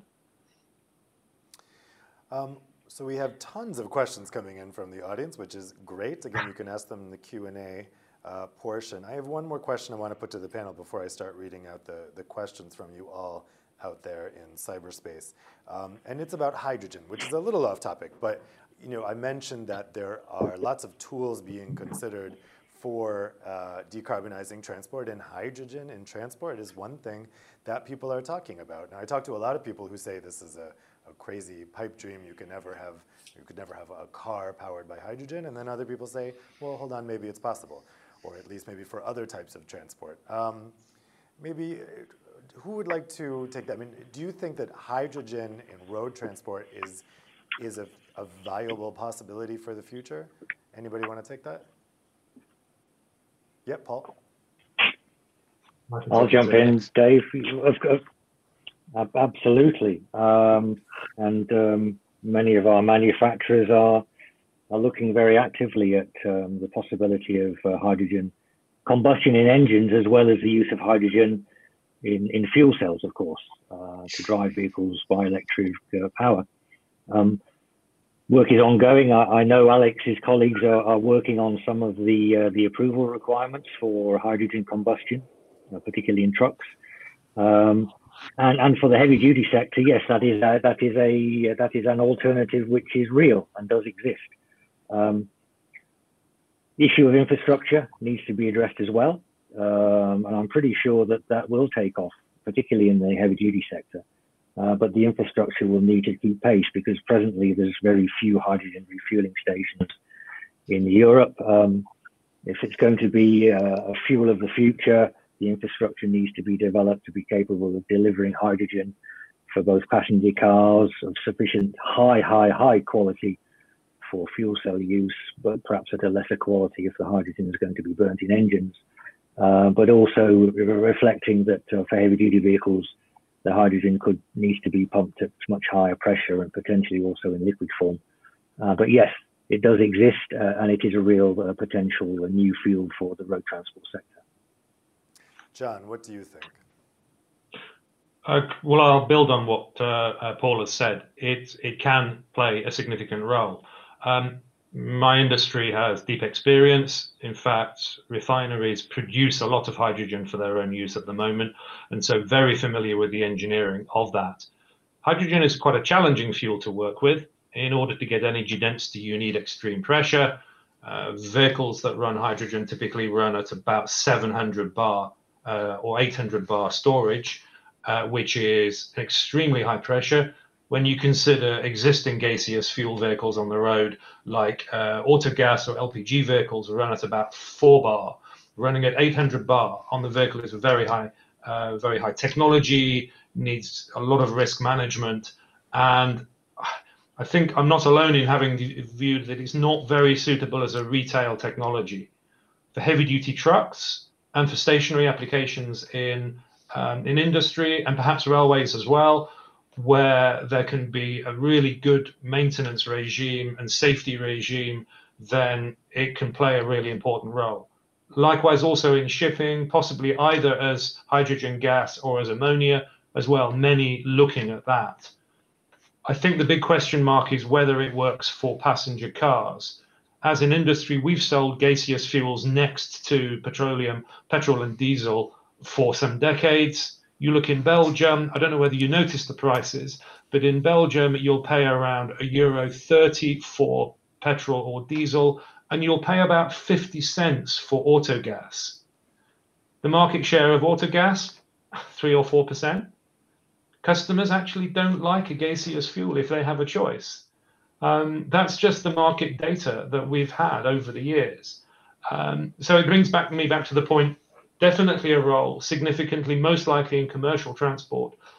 So we have tons of questions coming in from the audience, which is great. Again, you can ask them in the Q&A portion. I have one more question I want to put to the panel before I start reading out the questions from you all out there in cyberspace. And it's about hydrogen, which is a little off topic, but I mentioned that there are lots of tools being considered for decarbonizing transport, and hydrogen in transport is one thing that people are talking about. Now, I talk to a lot of people who say this is a crazy pipe dream. You could never have a car powered by hydrogen, and then other people say, well, hold on, maybe it's possible, or at least maybe for other types of transport. Maybe who would like to take that? I mean, do you think that hydrogen in road transport is a viable possibility for the future? Anybody want to take that? Yep, Paul. I'll jump in, Dave. Absolutely. And many of our manufacturers are looking very actively at the possibility of hydrogen combustion in engines, as well as the use of hydrogen in fuel cells, of course, to drive vehicles by electric power. Work is ongoing. I know Alex's colleagues are working on some of the approval requirements for hydrogen combustion, particularly in trucks. And for the heavy duty sector, yes, that is an alternative which is real and does exist. The issue of infrastructure needs to be addressed as well, and I'm pretty sure that will take off, particularly in the heavy duty sector. But the infrastructure will need to keep pace, because presently there's very few hydrogen refueling stations in Europe. If it's going to be a fuel of the future, the infrastructure needs to be developed to be capable of delivering hydrogen for both passenger cars of sufficient high quality for fuel cell use, but perhaps at a lesser quality if the hydrogen is going to be burnt in engines. But also reflecting that for heavy duty vehicles, the hydrogen needs to be pumped at much higher pressure and potentially also in liquid form. But yes, it does exist, and it is a real potential new field for the road transport sector. John, what do you think? Well, I'll build on what Paul has said. It can play a significant role. My industry has deep experience. In fact, refineries produce a lot of hydrogen for their own use at the moment, and so very familiar with the engineering of that. Hydrogen is quite a challenging fuel to work with. In order to get energy density, you need extreme pressure. Vehicles that run hydrogen typically run at about 700 bar or 800 bar storage, which is extremely high pressure. When you consider existing gaseous fuel vehicles on the road, like autogas or LPG vehicles, run at about 4 bar. Running at 800 bar on the vehicle is very high technology, needs a lot of risk management, and I think I'm not alone in having viewed that it's not very suitable as a retail technology. For heavy-duty trucks and for stationary applications in industry and perhaps railways as well, where there can be a really good maintenance regime and safety regime, then it can play a really important role. Likewise, also in shipping, possibly either as hydrogen gas or as ammonia as well, many looking at that. I think the big question mark is whether it works for passenger cars. As an industry, we've sold gaseous fuels next to petrol and diesel for some decades. You look in Belgium, I don't know whether you noticed the prices, but in Belgium, you'll pay around €1.30 for petrol or diesel, and you'll pay about 50 cents for autogas. The market share of autogas, 3 or 4%. Customers actually don't like a gaseous fuel if they have a choice. That's just the market data that we've had over the years. So it brings me back to the point, definitely a role, significantly, most likely in commercial transport,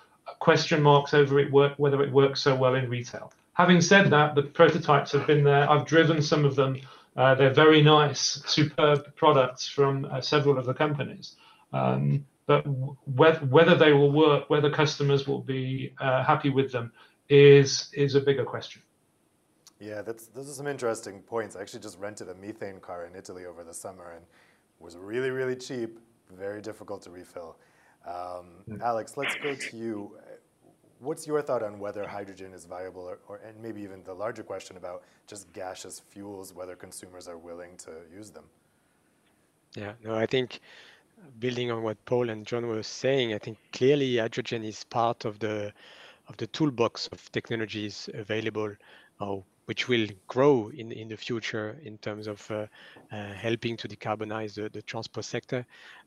question marks over whether it works so well in retail. Having said that, the prototypes have been there. I've driven some of them. They're very nice, superb products from several of the companies. But whether they will work, whether customers will be happy with them, is a bigger question. Yeah, those are some interesting points. I actually just rented a methane car in Italy over the summer, and it was really, really cheap, very difficult to refill. Alex, let's go to you. What's your thought on whether hydrogen is viable, and maybe even the larger question about just gaseous fuels, whether consumers are willing to use them? Yeah, no, I think building on what Paul and John were saying, I think clearly hydrogen is part of the toolbox of technologies available, which will grow in the future in terms of helping to decarbonize the transport sector.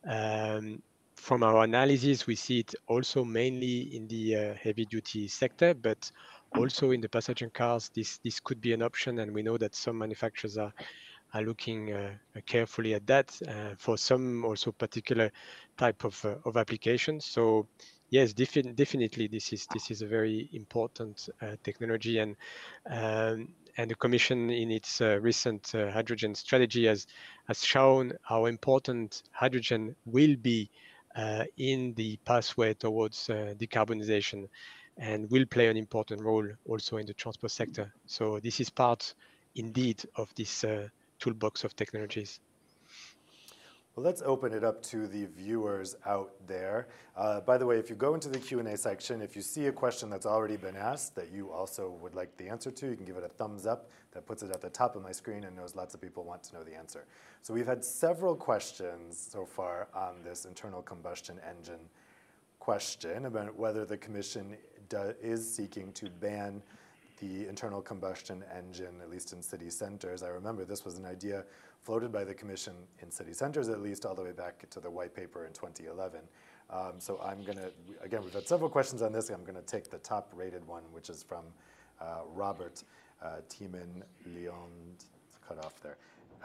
From our analysis, we see it also mainly in the heavy-duty sector, but also in the passenger cars. This could be an option, and we know that some manufacturers are looking carefully at that for some also particular type of applications. So yes, definitely this is a very important technology, and the Commission in its recent hydrogen strategy has shown how important hydrogen will be in the pathway towards decarbonization, and will play an important role also in the transport sector. So this is part indeed of this toolbox of technologies. Well, let's open it up to the viewers out there. By the way, if you go into the Q&A section, if you see a question that's already been asked that you also would like the answer to, you can give it a thumbs up. That puts it at the top of my screen and knows lots of people want to know the answer. So we've had several questions so far on this internal combustion engine question about whether the Commission is seeking to ban the internal combustion engine, at least in city centers. I remember this was an idea floated by the Commission in city centers, at least all the way back to the white paper in 2011. So I'm gonna, again, we've had several questions on this. I'm gonna take the top rated one, which is from Robert Tiemann Leon, it's cut off there.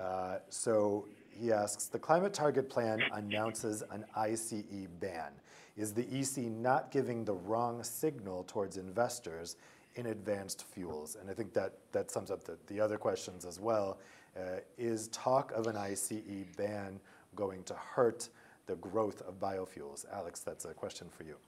So he asks, the climate target plan announces an ICE ban. Is the EC not giving the wrong signal towards investors in advanced fuels? And I think that sums up the other questions as well. Is talk of an ICE ban going to hurt the growth of biofuels? Alex, that's a question for you.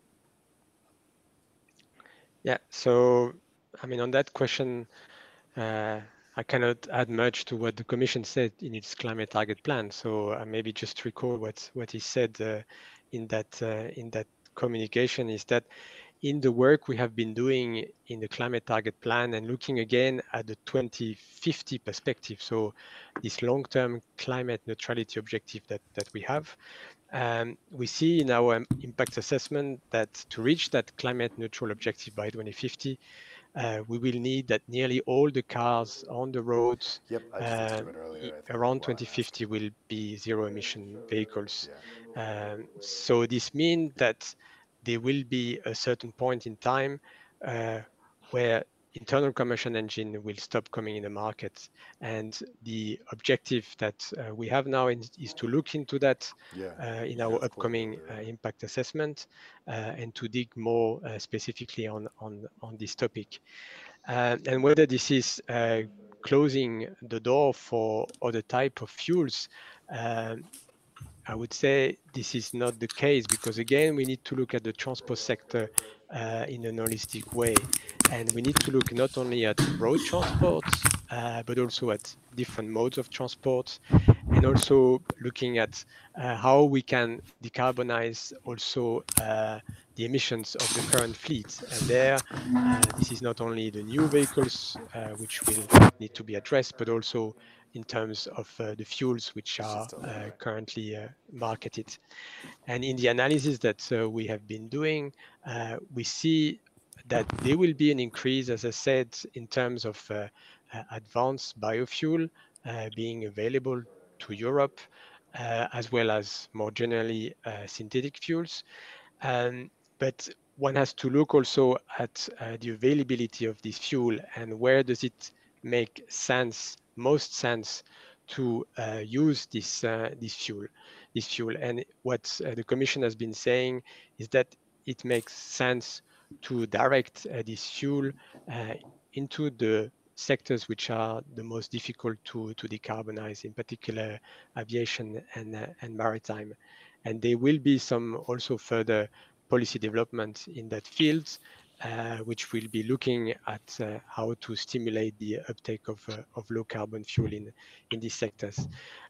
Yeah, so I mean, on that question, I cannot add much to what the Commission said in its climate target plan. So maybe just recall what he said in that communication is that in the work we have been doing in the climate target plan and looking again at the 2050 perspective, so this long-term climate neutrality objective that we have, we see in our impact assessment that to reach that climate neutral objective by 2050, we will need that nearly all the cars on the roads around 2050 will be zero emission vehicles. Yeah. So this means that there will be a certain point in time where internal combustion engine will stop coming in the market. And the objective that we have now is to look into that in our upcoming impact assessment and to dig more specifically on this topic. And whether this is closing the door for other type of fuels, I would say this is not the case, because again, we need to look at the transport sector in an holistic way. And we need to look not only at road transport, but also at different modes of transport, and also looking at how we can decarbonize also the emissions of the current fleet. And there, this is not only the new vehicles, which will need to be addressed, but also in terms of the fuels which are currently marketed. And in the analysis that we have been doing, we see that there will be an increase, as I said, in terms of advanced biofuel being available to Europe, as well as more generally synthetic fuels. But one has to look also at the availability of this fuel and where does it make sense, most sense to use this fuel. And what the Commission has been saying is that it makes sense to direct this fuel into the sectors which are the most difficult to decarbonize, in particular aviation and maritime. And there will be some also further policy development in that field, which will be looking at how to stimulate the uptake of low carbon fuel in these sectors.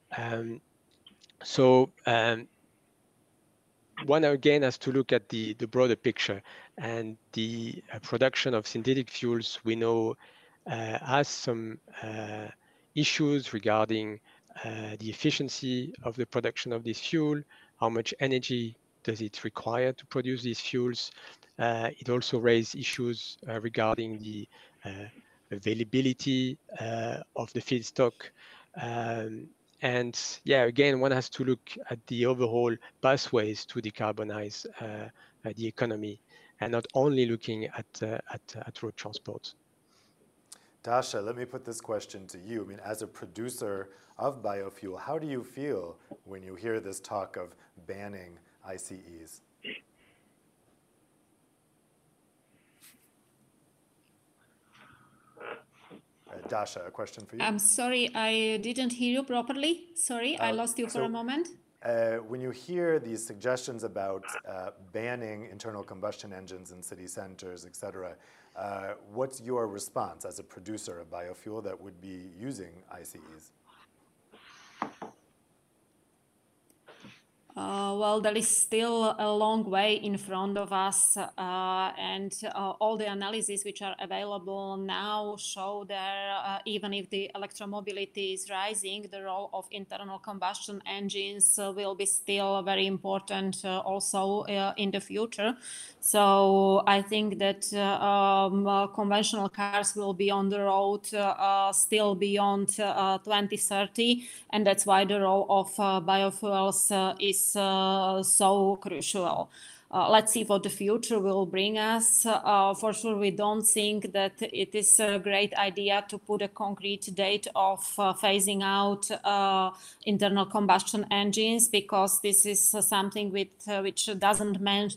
One again has to look at the broader picture, and the production of synthetic fuels we know has some issues regarding the efficiency of the production of this fuel, how much energy does it require to produce these fuels. It also raises issues regarding the availability of the feedstock. And yeah, again, one has to look at the overall pathways to decarbonize the economy, and not only looking at road transport. Dasha, let me put this question to you. I mean, as a producer of biofuel, how do you feel when you hear this talk of banning ICEs? Dasha, a question for you. I'm sorry, I didn't hear you properly. Sorry, I lost you for a moment. When you hear these suggestions about banning internal combustion engines in city centers, et cetera, what's your response as a producer of biofuel that would be using ICEs? Well, there is still a long way in front of us, and all the analyses which are available now show that even if the electromobility is rising, the role of internal combustion engines will be still very important also in the future. So I think that conventional cars will be on the road still beyond 2030, and that's why the role of biofuels is so crucial. Let's see what the future will bring us. For sure, we don't think that it is a great idea to put a concrete date of phasing out internal combustion engines, because this is something which doesn't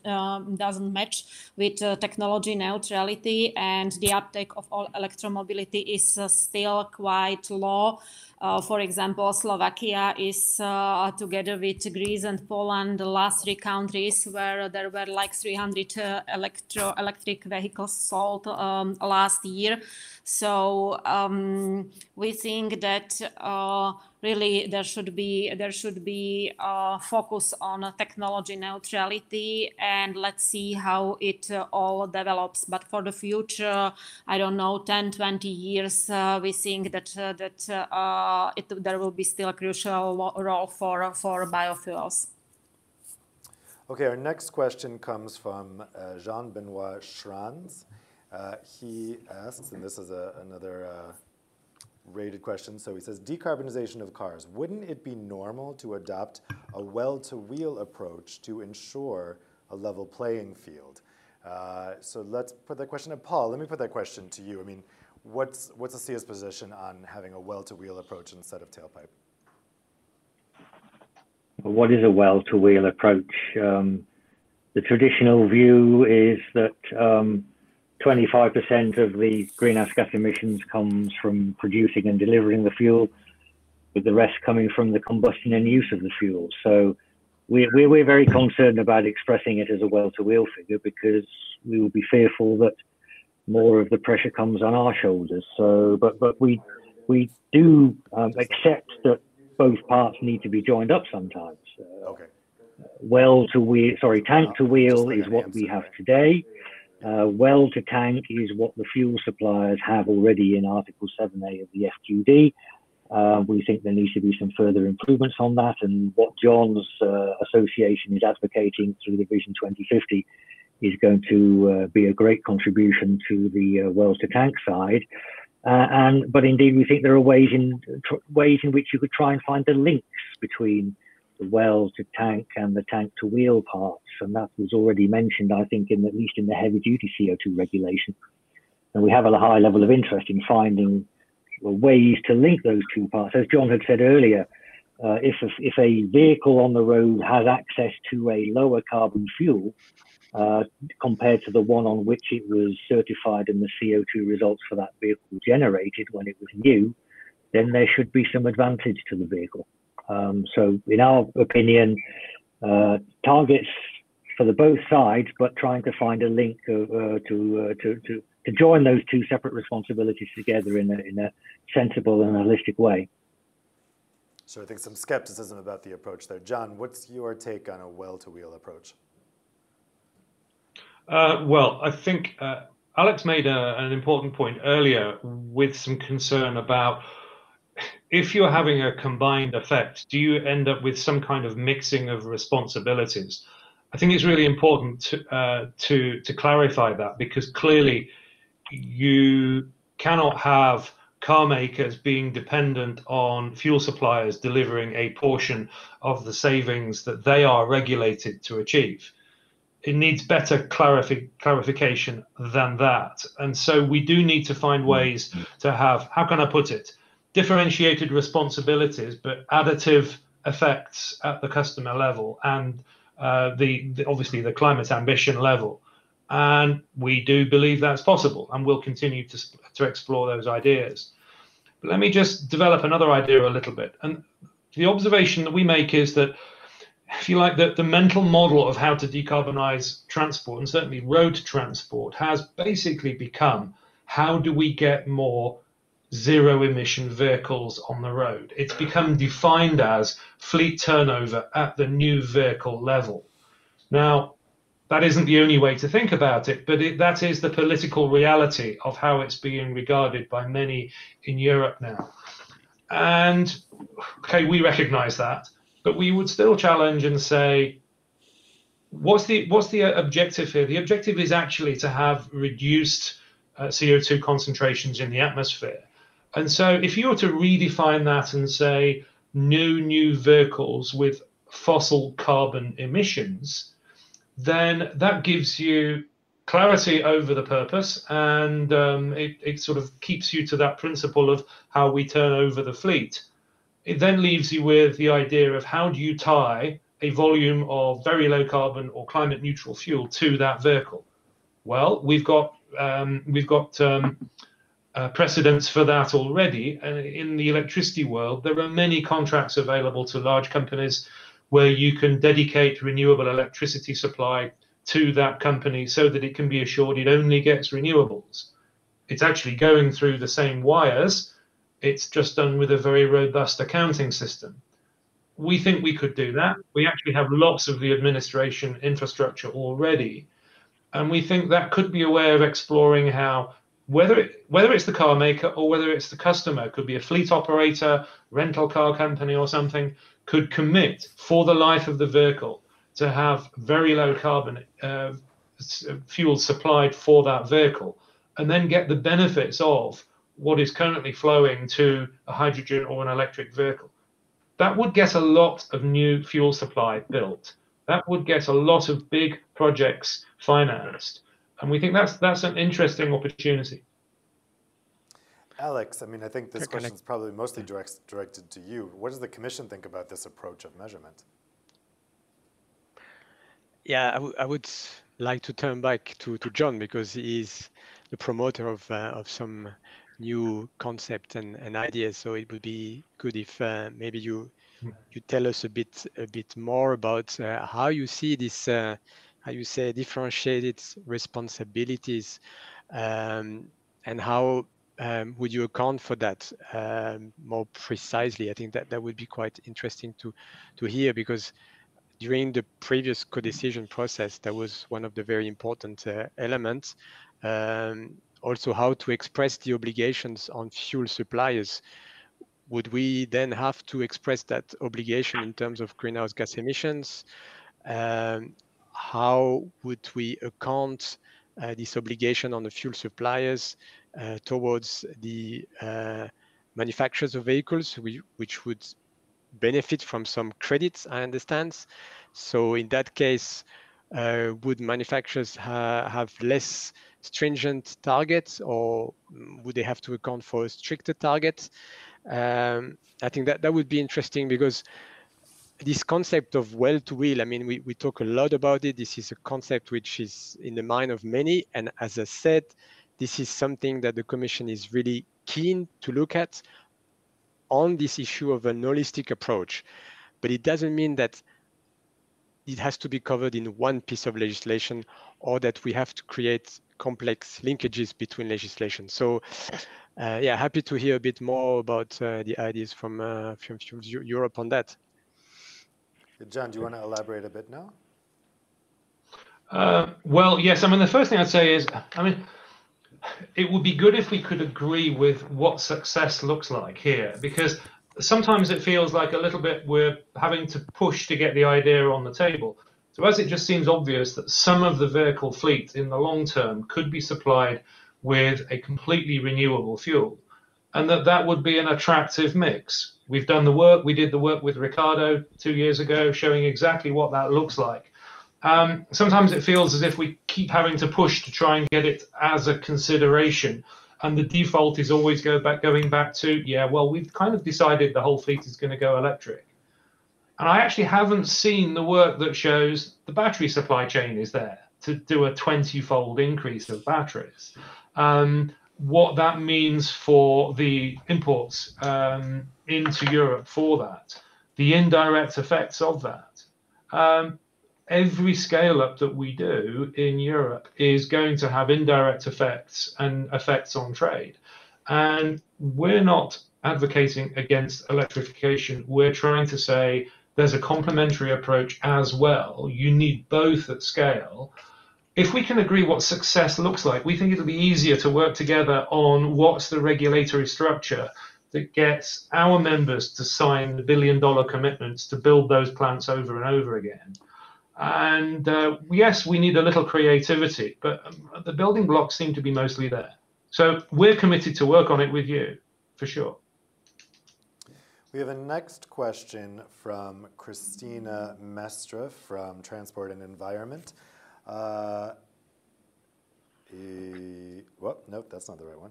match with technology neutrality, and the uptake of all electromobility is still quite low. For example, Slovakia is, together with Greece and Poland, the last 3 countries where there were like 300 electric vehicles sold last year. So we think that really there should be focus on technology neutrality, and let's see how it all develops. But for the future, I don't know, 10, 20 years, we think that there will be still a crucial role for biofuels. Okay, our next question comes from Jean-Benoit Schranz. He asks, and this is another rated question, so he says, decarbonization of cars, wouldn't it be normal to adopt a well-to-wheel approach to ensure a level playing field? So let's put that question to Paul. Let me put that question to you. I mean, what's ACEA's position on having a well-to-wheel approach instead of tailpipe? What is a well-to-wheel approach? The traditional view is that 25% of the greenhouse gas emissions comes from producing and delivering the fuel, with the rest coming from the combustion and use of the fuel. So we're very concerned about expressing it as a well-to-wheel figure, because we will be fearful that more of the pressure comes on our shoulders. So, but we do accept that both parts need to be joined up sometimes. Okay. Tank to wheel is what we have today. Well to tank is what the fuel suppliers have already in Article 7A of the FQD. We think there needs to be some further improvements on that, and what John's association is advocating through the Vision 2050 is going to be a great contribution to the well to tank side. But indeed, we think there are ways in which you could try and find the links between the well to tank and the tank to wheel parts, and that was already mentioned, I think, at least in the heavy duty CO2 regulation. And we have a high level of interest in finding ways to link those two parts. As John had said earlier, if a vehicle on the road has access to a lower carbon fuel, compared to the one on which it was certified and the CO2 results for that vehicle generated when it was new, then there should be some advantage to the vehicle. So in our opinion, targets for the both sides, but trying to find a link to join those two separate responsibilities together in a sensible and holistic way. So I think some skepticism about the approach there. John, what's your take on a well-to-wheel approach? Well, I think Alex made an important point earlier with some concern about if you're having a combined effect, do you end up with some kind of mixing of responsibilities? I think it's really important to clarify that, because clearly you cannot have car makers being dependent on fuel suppliers delivering a portion of the savings that they are regulated to achieve. It needs better clarification than that. And so we do need to find ways to have, how can I put it, differentiated responsibilities, but additive effects at the customer level and obviously the climate ambition level. And we do believe that's possible, and we'll continue to explore those ideas. But let me just develop another idea a little bit. And the observation that we make is that, if you like, the mental model of how to decarbonize transport, and certainly road transport, has basically become, how do we get more zero emission vehicles on the road? It's become defined as fleet turnover at the new vehicle level. Now, that isn't the only way to think about it, but that is the political reality of how it's being regarded by many in Europe now. And okay, we recognize that, but we would still challenge and say, what's the objective here? The objective is actually to have reduced CO2 concentrations in the atmosphere. And so if you were to redefine that and say new vehicles with fossil carbon emissions, then that gives you clarity over the purpose, and it sort of keeps you to that principle of how we turn over the fleet. It then leaves you with the idea of how do you tie a volume of very low carbon or climate neutral fuel to that vehicle. Well, we've got precedents for that already. In the electricity world, there are many contracts available to large companies where you can dedicate renewable electricity supply to that company so that it can be assured it only gets renewables. It's actually going through the same wires. It's just done with a very robust accounting system. We think we could do that. We actually have lots of the administration infrastructure already. And we think that could be a way of exploring how, whether it's the car maker or whether it's the customer, could be a fleet operator, rental car company or something, could commit for the life of the vehicle to have very low carbon fuel supplied for that vehicle, and then get the benefits of what is currently flowing to a hydrogen or an electric vehicle. That would get a lot of new fuel supply built. That would get a lot of big projects financed. And we think that's an interesting opportunity. Alex, I mean, I think this question is probably mostly directed to you. What does the Commission think about this approach of measurement? Yeah, I would like to turn back to John, because he is the promoter of some new concept and ideas. So it would be good if maybe you tell us a bit more about how you see this, how you say, differentiated responsibilities, and how would you account for that more precisely? I think that would be quite interesting to hear, because during the previous co-decision process, that was one of the very important elements. Also, how to express the obligations on fuel suppliers. Would we then have to express that obligation in terms of greenhouse gas emissions? How would we account this obligation on the fuel suppliers towards the manufacturers of vehicles, which would benefit from some credits, I understand? So in that case, would manufacturers have less stringent targets, or would they have to account for stricter targets? I think that would be interesting, because this concept of well-to-wheel, I mean, we talk a lot about it. This is a concept which is in the mind of many. And as I said, this is something that the Commission is really keen to look at on this issue of an holistic approach. But it doesn't mean that it has to be covered in one piece of legislation or that we have to create complex linkages between legislation. So yeah, happy to hear a bit more about the ideas from Fuels Europe on that. John, do you want to elaborate a bit now? Well, yes. I mean, the first thing I'd say is, I mean, it would be good if we could agree with what success looks like here, because sometimes it feels like a little bit we're having to push to get the idea on the table. So as it just seems obvious that some of the vehicle fleet in the long term could be supplied with a completely renewable fuel, and that would be an attractive mix. We've done the work. We did the work with Ricardo 2 years ago, showing exactly what that looks like. Sometimes it feels as if we keep having to push to try and get it as a consideration. And the default is always going back to, yeah, well, we've kind of decided the whole fleet is going to go electric. And I actually haven't seen the work that shows the battery supply chain is there to do a 20-fold increase of batteries. What that means for the imports into Europe for that, the indirect effects of that. Every scale up that we do in Europe is going to have indirect effects and effects on trade. And we're not advocating against electrification. We're trying to say there's a complementary approach as well. You need both at scale. If we can agree what success looks like, we think it'll be easier to work together on what's the regulatory structure that gets our members to sign the billion-dollar commitments to build those plants over and over again. And yes, we need a little creativity, but the building blocks seem to be mostly there. So we're committed to work on it with you, for sure. We have a next question from Christina Mestre from Transport and Environment. Well, nope, that's not the right one.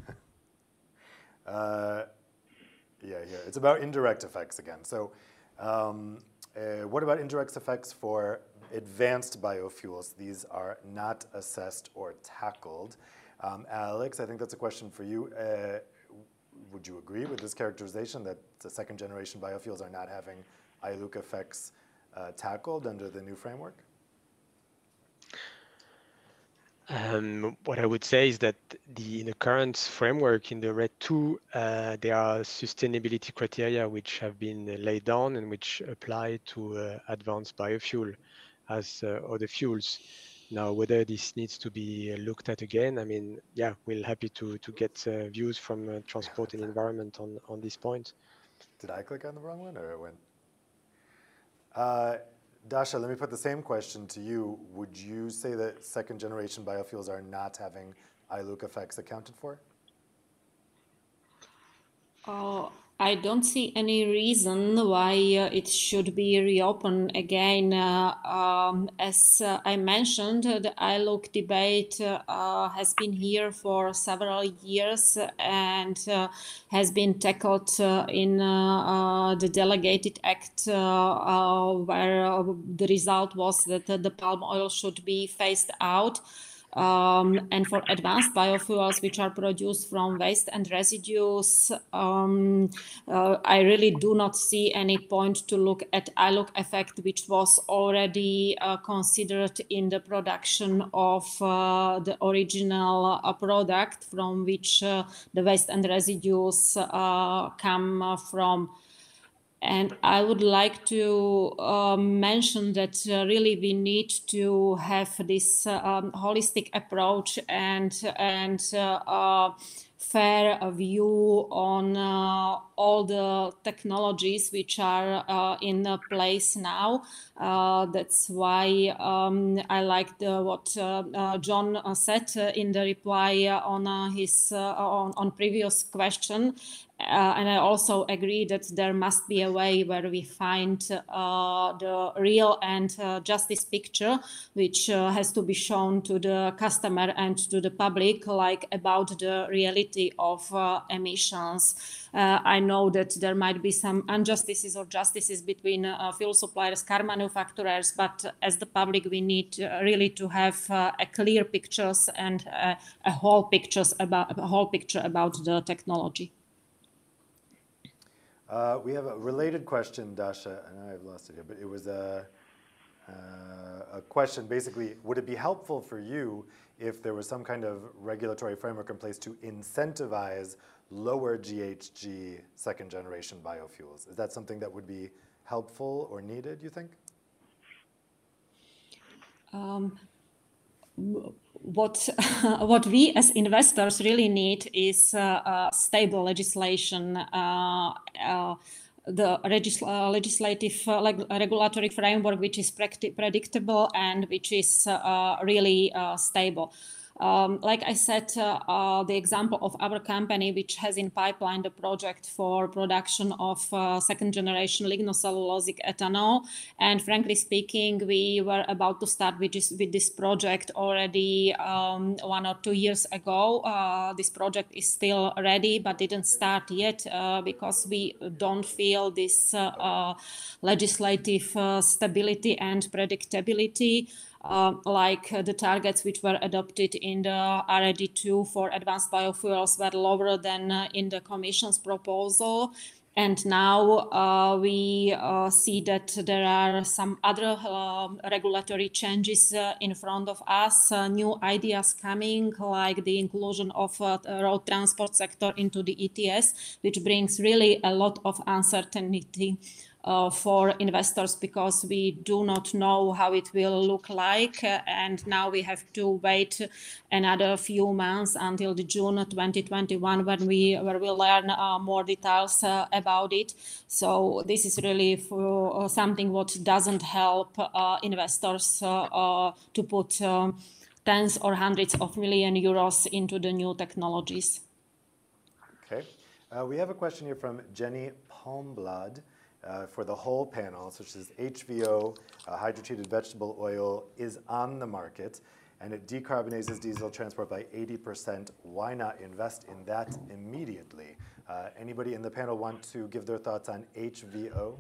Yeah, here. It's about indirect effects again. So what about indirect effects for advanced biofuels? These are not assessed or tackled. Alex, I think that's a question for you. Would you agree with this characterization that the second generation biofuels are not having ILUC effects tackled under the new framework? What I would say is that in the current framework, in the RED II, there are sustainability criteria which have been laid down and which apply to advanced biofuel as other fuels. Now, whether this needs to be looked at again, I mean, yeah, we're happy to get views from Transport and Environment on this point. Did I click on the wrong one, or it went? Dasha, let me put the same question to you. Would you say that second generation biofuels are not having ILUC effects accounted for? I don't see any reason why it should be reopened again. As I mentioned, the ILUC debate has been here for several years and has been tackled in the Delegated Act, where the result was that the palm oil should be phased out. And for advanced biofuels, which are produced from waste and residues, I really do not see any point to look at ILUC effect, which was already considered in the production of the original product from which the waste and residues come from. And I would like to mention that really we need to have this holistic approach and fair view on all the technologies which are in place now. That's why I liked what John said in the reply on his on previous question. and I also agree that there must be a way where we find the real and justice picture, which has to be shown to the customer and to the public, like about the reality of emissions. I know that there might be some injustices or justices between fuel suppliers, car manufacturers, but as the public, we need really to have a clear pictures and a whole picture about the technology. We have a related question, Dasha, and I've lost it here, but it was a question basically, would it be helpful for you if there was some kind of regulatory framework in place to incentivize lower GHG second generation biofuels? Is that something that would be helpful or needed, you think? What we as investors really need is stable legislation, the legislative regulatory framework which is predictable and which is really stable. Like I said, the example of our company, which has in pipeline the project for production of second generation lignocellulosic ethanol. And frankly speaking, we were about to start with this project already 1 or 2 years ago. This project is still ready, but didn't start yet because we don't feel this legislative stability and predictability. Like the targets which were adopted in the RED II for advanced biofuels were lower than in the Commission's proposal. And now we see that there are some other regulatory changes in front of us, new ideas coming, like the inclusion of the road transport sector into the ETS, which brings really a lot of uncertainty for investors because we do not know how it will look like, and now we have to wait another few months until the June 2021 where we learn more details about it. So this is really for something what doesn't help investors to put tens or hundreds of million euros into the new technologies. Okay, we have a question here from Jenny Palmblad. For the whole panel, such as HVO, hydrotreated vegetable oil, is on the market and it decarbonizes diesel transport by 80%. Why not invest in that immediately? Anybody in the panel want to give their thoughts on HVO?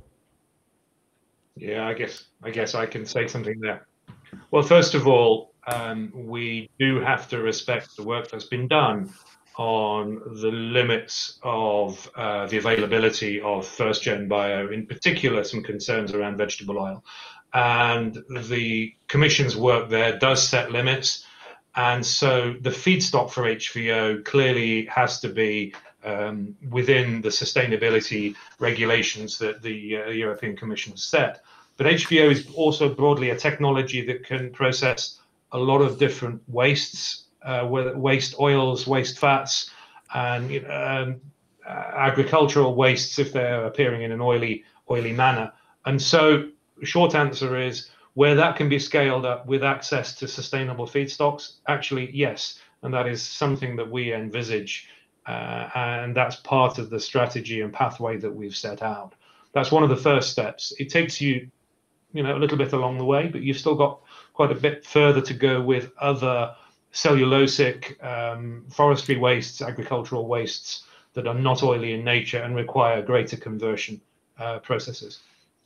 Yeah, I guess I can say something there. Well, first of all, we do have to respect the work that's been done on the limits of the availability of first-gen bio, in particular some concerns around vegetable oil. And the Commission's work there does set limits. And so the feedstock for HVO clearly has to be within the sustainability regulations that the European Commission has set. But HVO is also broadly a technology that can process a lot of different wastes, waste oils, waste fats, and agricultural wastes if they're appearing in an oily manner. And so the short answer is, where that can be scaled up with access to sustainable feedstocks, actually, yes. And that is something that we envisage. And that's part of the strategy and pathway that we've set out. That's one of the first steps. It takes you, a little bit along the way, but you've still got quite a bit further to go with other cellulosic, forestry wastes, agricultural wastes that are not oily in nature and require greater conversion processes.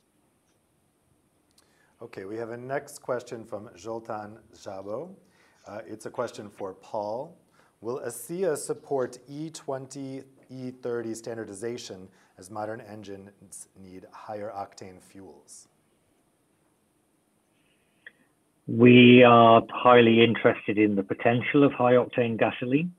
Okay, we have a next question from Zoltan Szabo. It's a question for Paul. Will ACEA support E20, E30 standardization as modern engines need higher octane fuels? We are highly interested in the potential of high-octane gasoline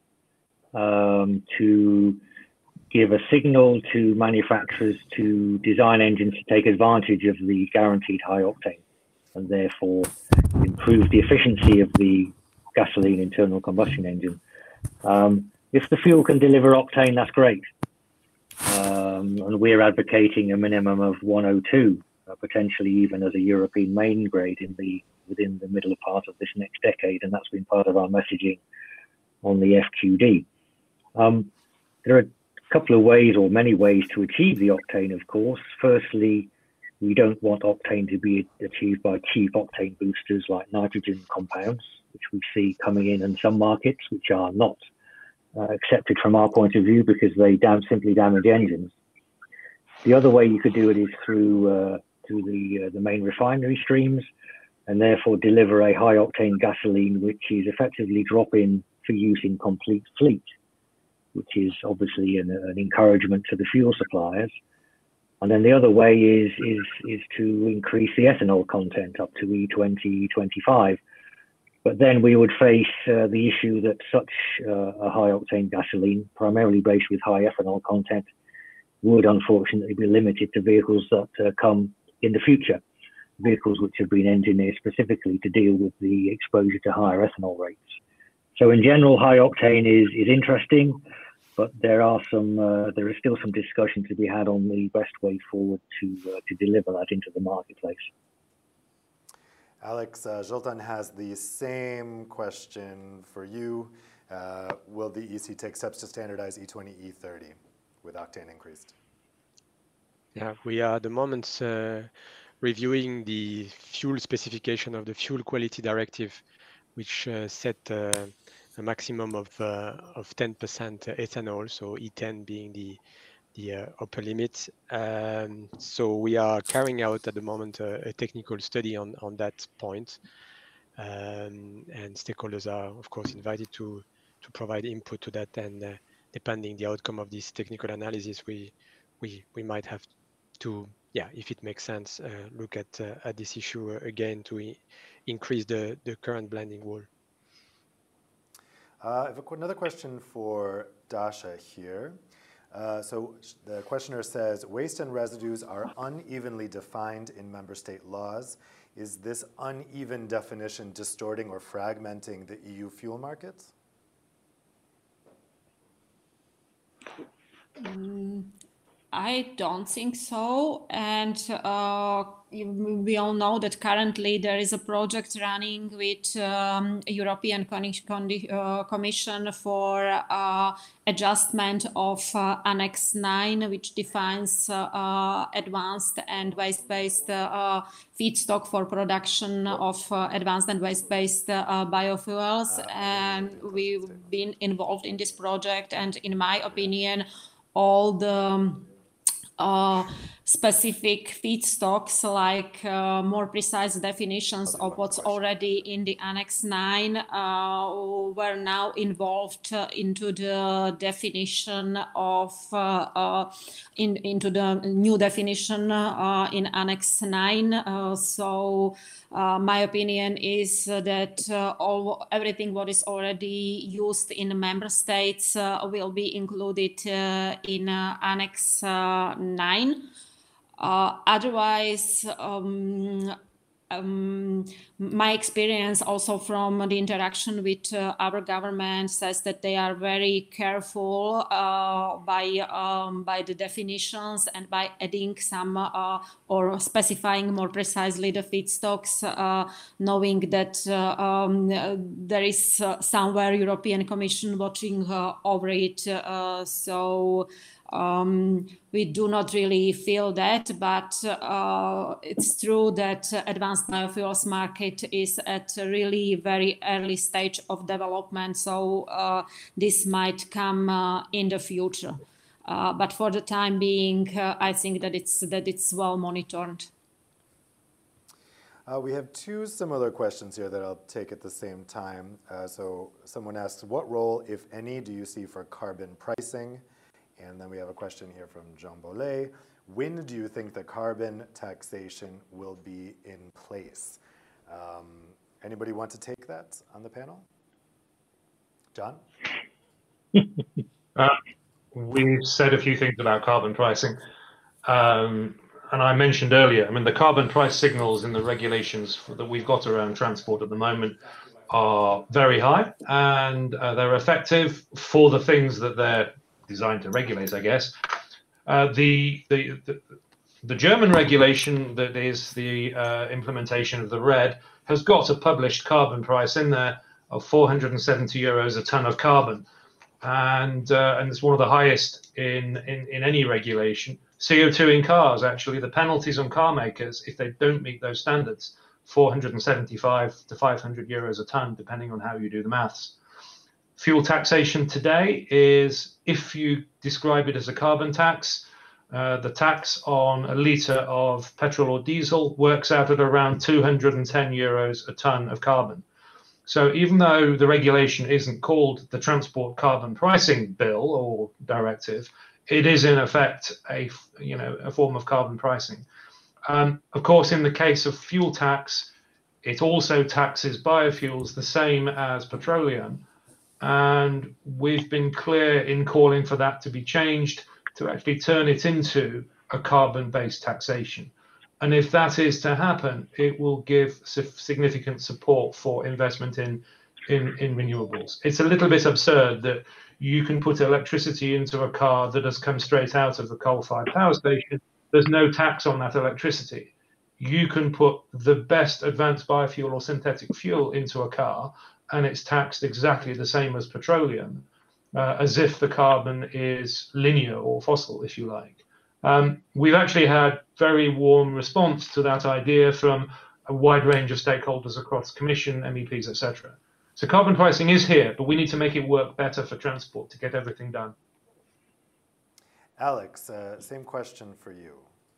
to give a signal to manufacturers to design engines to take advantage of the guaranteed high octane and therefore improve the efficiency of the gasoline internal combustion engine. If the fuel can deliver octane, that's great. And we're advocating a minimum of 102, potentially even as a European main grade within the middle part of this next decade, and that's been part of our messaging on the FQD. There are couple of ways, or many ways, to achieve the octane, of course. Firstly, we don't want octane to be achieved by cheap octane boosters like nitrogen compounds, which we see coming in some markets, which are not accepted from our point of view because they simply damage engines. The other way you could do it is through the main refinery streams, and therefore deliver a high octane gasoline, which is effectively drop-in for use in complete fleet, which is obviously an encouragement to the fuel suppliers. And then the other way is to increase the ethanol content up to E20, E25. But then we would face the issue that such a high octane gasoline, primarily based with high ethanol content, would unfortunately be limited to vehicles that come in the future, vehicles which have been engineered specifically to deal with the exposure to higher ethanol rates. So in general, high octane is interesting, but there is still some discussion to be had on the best way forward to deliver that into the marketplace. Alex, Zoltan has the same question for you. Will the EC take steps to standardize E20, E30 with octane increased? Yeah, we are at the moment reviewing the fuel specification of the Fuel Quality Directive, which set a maximum of 10% ethanol, so E10 being the upper limit. So we are carrying out at the moment a technical study on that point, and stakeholders are of course invited to provide input to that, and depending the outcome of this technical analysis, we might have to, if it makes sense, look at this issue again to increase the current blending wall. I have another question for Dasha here. So the questioner says, waste and residues are unevenly defined in member state laws. Is this uneven definition distorting or fragmenting the EU fuel markets? I don't think so, and we all know that currently there is a project running with European Commission for adjustment of Annex 9, which defines advanced and waste-based feedstock for production of advanced and waste-based biofuels, and we've been involved in this project, and in my opinion, all the specific feedstocks, like more precise definitions of what's already in the Annex 9, were now involved into the definition of into the new definition in Annex 9. So my opinion is that everything what is already used in the member states will be included in Annex 9. Otherwise, my experience also from the interaction with our government says that they are very careful by the definitions and by adding some or specifying more precisely the feedstocks, knowing that there is somewhere European Commission watching over it. So we do not really feel that, but it's true that advanced biofuels market is at a really very early stage of development, so this might come in the future. But for the time being, I think that it's well monitored. We have two similar questions here that I'll take at the same time. So someone asks, what role, if any, do you see for carbon pricing? And then we have a question here from Jean Bollet. When do you think the carbon taxation will be in place? Anybody want to take that on the panel? John? We've said a few things about carbon pricing. And I mentioned earlier, I mean, the carbon price signals in the regulations that we've got around transport at the moment are very high, and they're effective for the things that they're designed to regulate, I guess. The German regulation that is the implementation of the RED has got a published carbon price in there of 470 euros a ton of carbon. and it's one of the highest in any regulation. CO2 in cars, actually, the penalties on car makers if they don't meet those standards, 475 to 500 euros a ton, depending on how you do the maths. Fuel taxation today is, if you describe it as a carbon tax, the tax on a litre of petrol or diesel works out at around 210 euros a ton of carbon. So even though the regulation isn't called the Transport Carbon Pricing Bill or Directive, it is in effect a form of carbon pricing. Of course, in the case of fuel tax, it also taxes biofuels the same as petroleum. And we've been clear in calling for that to be changed to actually turn it into a carbon-based taxation. And if that is to happen, it will give significant support for investment in renewables. It's a little bit absurd that you can put electricity into a car that has come straight out of the coal-fired power station. There's no tax on that electricity. You can put the best advanced biofuel or synthetic fuel into a car, and it's taxed exactly the same as petroleum, as if the carbon is linear or fossil, if you like. We've actually had very warm response to that idea from a wide range of stakeholders across Commission, MEPs, etc. So carbon pricing is here, but we need to make it work better for transport to get everything done. Alex, same question for you.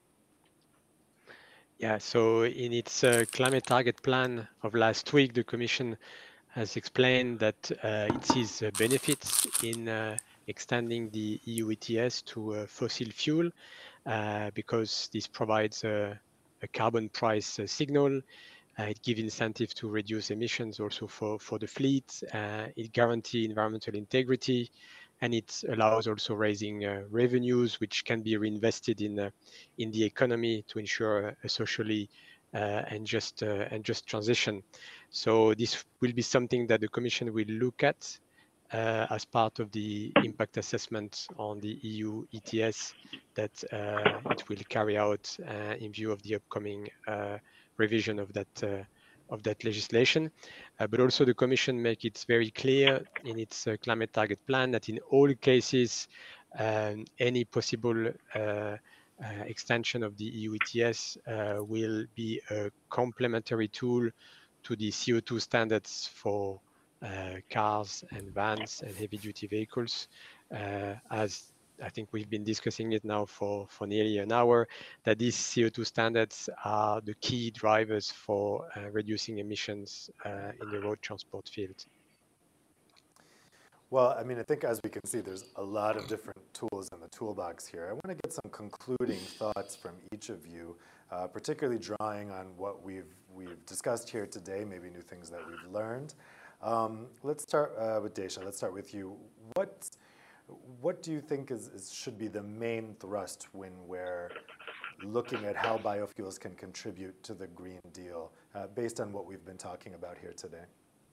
Yeah, so in its climate target plan of last week, the Commission has explained that it sees benefits in extending the EU ETS to fossil fuel because this provides a carbon price signal. It gives incentive to reduce emissions also for the fleet. It guarantees environmental integrity, and it allows also raising revenues, which can be reinvested in the economy to ensure a socially and just transition. So this will be something that the Commission will look at as part of the impact assessment on the EU ETS that it will carry out in view of the upcoming revision of that legislation. But also the Commission make it very clear in its climate target plan that in all cases, any possible extension of the EU ETS will be a complementary tool to the CO2 standards for cars and vans and heavy-duty vehicles. As I think we've been discussing it now for nearly an hour, that these CO2 standards are the key drivers for reducing emissions in the road transport field. Well, I mean, I think as we can see, there's a lot of different tools in the toolbox here. I want to get some concluding thoughts from each of you, particularly drawing on what we've discussed here today, maybe new things that we've learned. Let's start with Dacia. Let's start with you. What do you think should be the main thrust when we're looking at how biofuels can contribute to the Green Deal, based on what we've been talking about here today?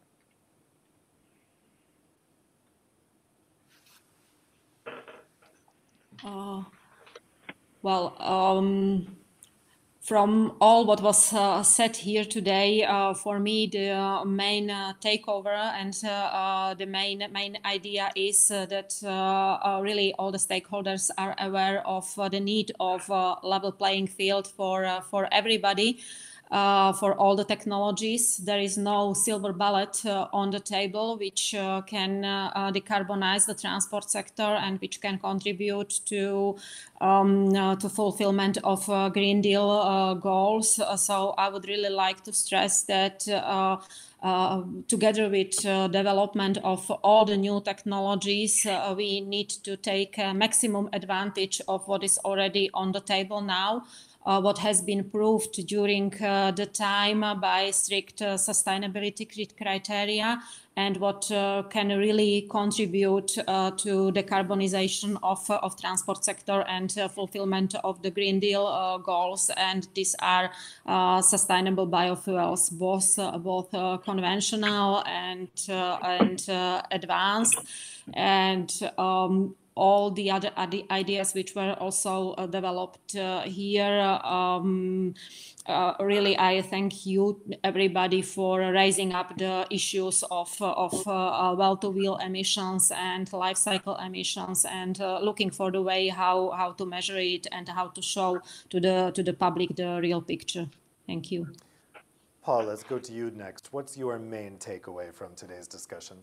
From all what was said here today, for me, the main takeover and the main idea is that really all the stakeholders are aware of the need of a level playing field for everybody. For all the technologies, there is no silver bullet on the table which can decarbonize the transport sector and which can contribute to fulfillment of Green Deal goals. So I would really like to stress that together with development of all the new technologies, we need to take maximum advantage of what is already on the table now. What has been proved during the time by strict sustainability criteria, and what can really contribute to decarbonization of transport sector and fulfillment of the Green Deal goals. And these are sustainable biofuels, both conventional and advanced. And all the other ideas which were also developed here. Really, I thank you, everybody, for raising up the issues of well-to-wheel emissions and life cycle emissions, and looking for the way how to measure it and how to show to the public the real picture. Thank you. Paul, let's go to you next. What's your main takeaway from today's discussion?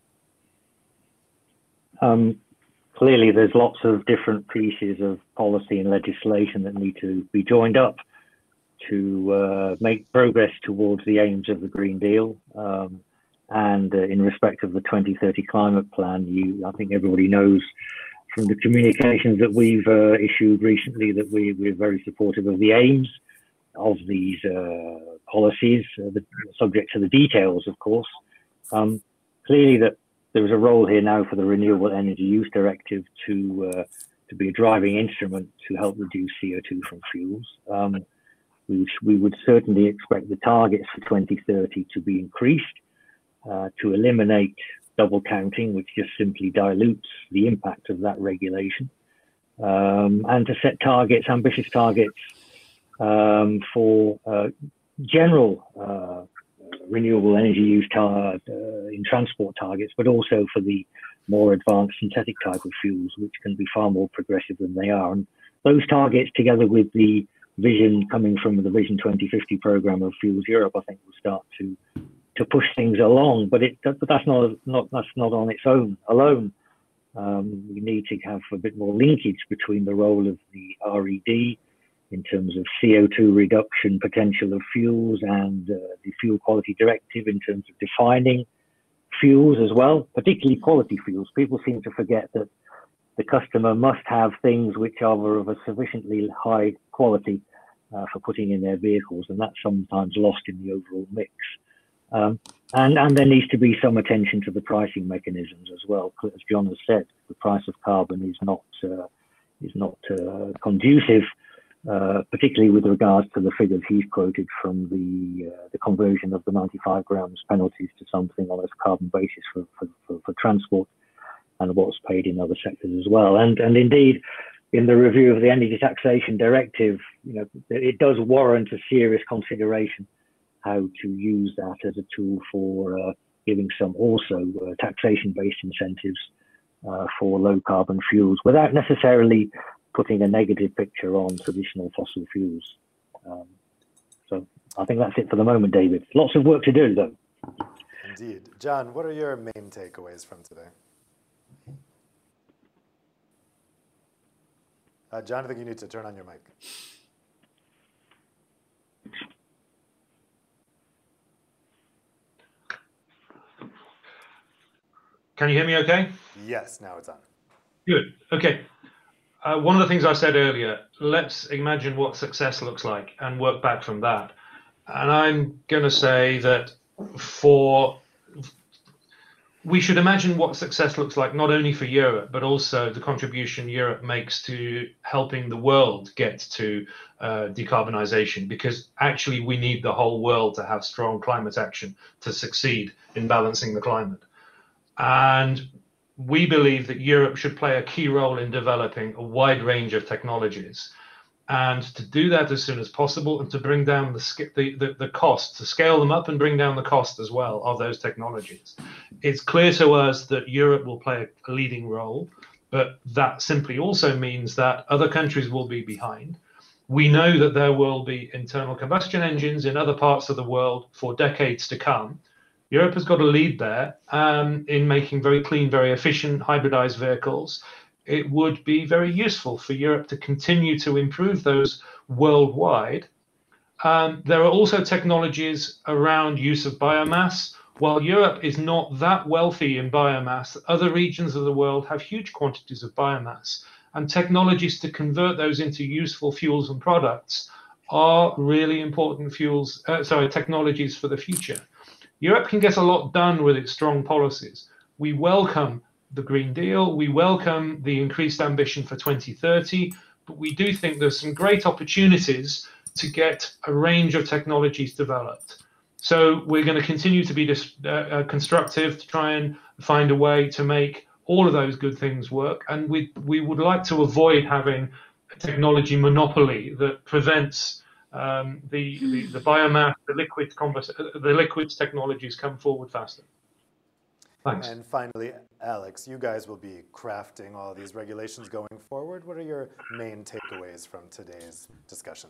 Clearly, there's lots of different pieces of policy and legislation that need to be joined up to make progress towards the aims of the Green Deal. And in respect of the 2030 climate plan, I think everybody knows from the communications that we've issued recently that we're very supportive of the aims of these policies, subject to the details, of course. Clearly, that there is a role here now for the Renewable Energy Use Directive to be a driving instrument to help reduce CO2 from fuels. We would certainly expect the targets for 2030 to be increased to eliminate double counting, which just simply dilutes the impact of that regulation, and to set targets, ambitious targets for general renewable energy use in transport targets, but also for the more advanced synthetic type of fuels, which can be far more progressive than they are. And those targets, together with the vision coming from the Vision 2050 program of Fuels Europe, I think will start to push things along. But that's not on its own alone. We need to have a bit more linkage between the role of the RED in terms of CO2 reduction potential of fuels and the Fuel Quality Directive in terms of defining fuels as well, particularly quality fuels. People seem to forget that the customer must have things which are of a sufficiently high quality for putting in their vehicles, and that's sometimes lost in the overall mix. And there needs to be some attention to the pricing mechanisms as well. As John has said, the price of carbon is not conducive, particularly with regards to the figures he's quoted from the conversion of the 95 grams penalties to something on a carbon basis for transport, and what's paid in other sectors as well. And indeed, in the review of the Energy Taxation Directive, it does warrant a serious consideration how to use that as a tool for giving some also taxation-based incentives for low carbon fuels, without necessarily putting a negative picture on traditional fossil fuels. So I think that's it for the moment, David. Lots of work to do, though. Indeed. John, what are your main takeaways from today? John, I think you need to turn on your mic. Can you hear me okay? Yes, now it's on. Good. Okay. One of the things I said earlier, let's imagine what success looks like and work back from that. And I'm going to say that we should imagine what success looks like not only for Europe, but also the contribution Europe makes to helping the world get to decarbonization, because actually we need the whole world to have strong climate action to succeed in balancing the climate. And we believe that Europe should play a key role in developing a wide range of technologies, and to do that as soon as possible, and to bring down the cost, to scale them up and bring down the cost as well of those technologies. It's clear to us that Europe will play a leading role, but that simply also means that other countries will be behind. We know that there will be internal combustion engines in other parts of the world for decades to come. Europe has got a lead there in making very clean, very efficient hybridized vehicles. It would be very useful for Europe to continue to improve those worldwide. There are also technologies around use of biomass. While Europe is not that wealthy in biomass, other regions of the world have huge quantities of biomass, and technologies to convert those into useful fuels and products are really important technologies for the future. Europe can get a lot done with its strong policies. We welcome the Green Deal, we welcome the increased ambition for 2030, but we do think there's some great opportunities to get a range of technologies developed. So we're going to continue to be constructive, to try and find a way to make all of those good things work, and we would like to avoid having a technology monopoly that prevents the biomass, the liquids technologies come forward faster. Thanks. And finally, Alex, you guys will be crafting all these regulations going forward. What are your main takeaways from today's discussion?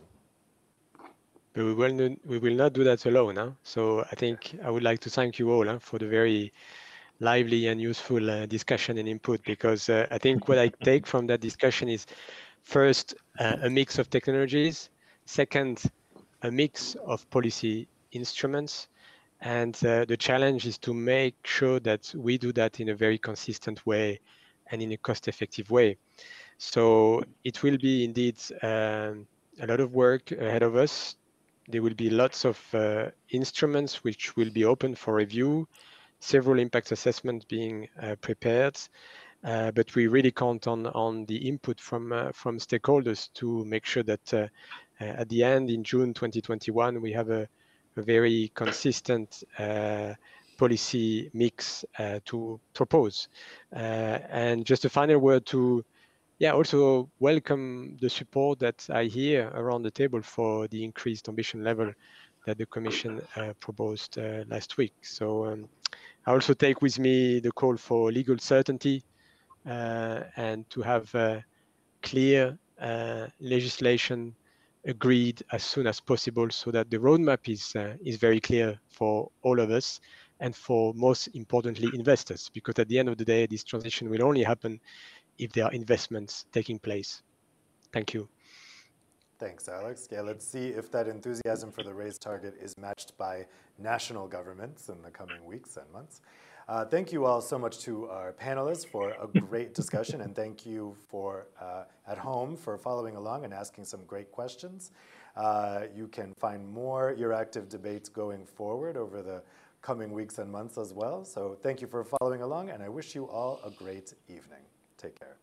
But we will not do that alone. Huh? So I think I would like to thank you all for the very lively and useful discussion and input, because I think what I take from that discussion is, first, a mix of technologies, second, a mix of policy instruments, and the challenge is to make sure that we do that in a very consistent way and in a cost-effective way. So it will be indeed a lot of work ahead of us. There will be lots of instruments which will be open for review, several impact assessments being prepared, but we really count on the input from stakeholders to make sure that at the end, in June 2021, we have a very consistent policy mix to propose. And just a final word to also welcome the support that I hear around the table for the increased ambition level that the Commission proposed last week. So I also take with me the call for legal certainty and to have clear legislation agreed as soon as possible, so that the roadmap is very clear for all of us, and for, most importantly, investors, because at the end of the day, this transition will only happen if there are investments taking place. Thank you. Thanks, Alex. Yeah, let's see if that enthusiasm for the raised target is matched by national governments in the coming weeks and months. Thank you all so much to our panelists for a great discussion, and thank you for at home for following along and asking some great questions. You can find more Euractiv debates going forward over the coming weeks and months as well. So thank you for following along, and I wish you all a great evening. Take care.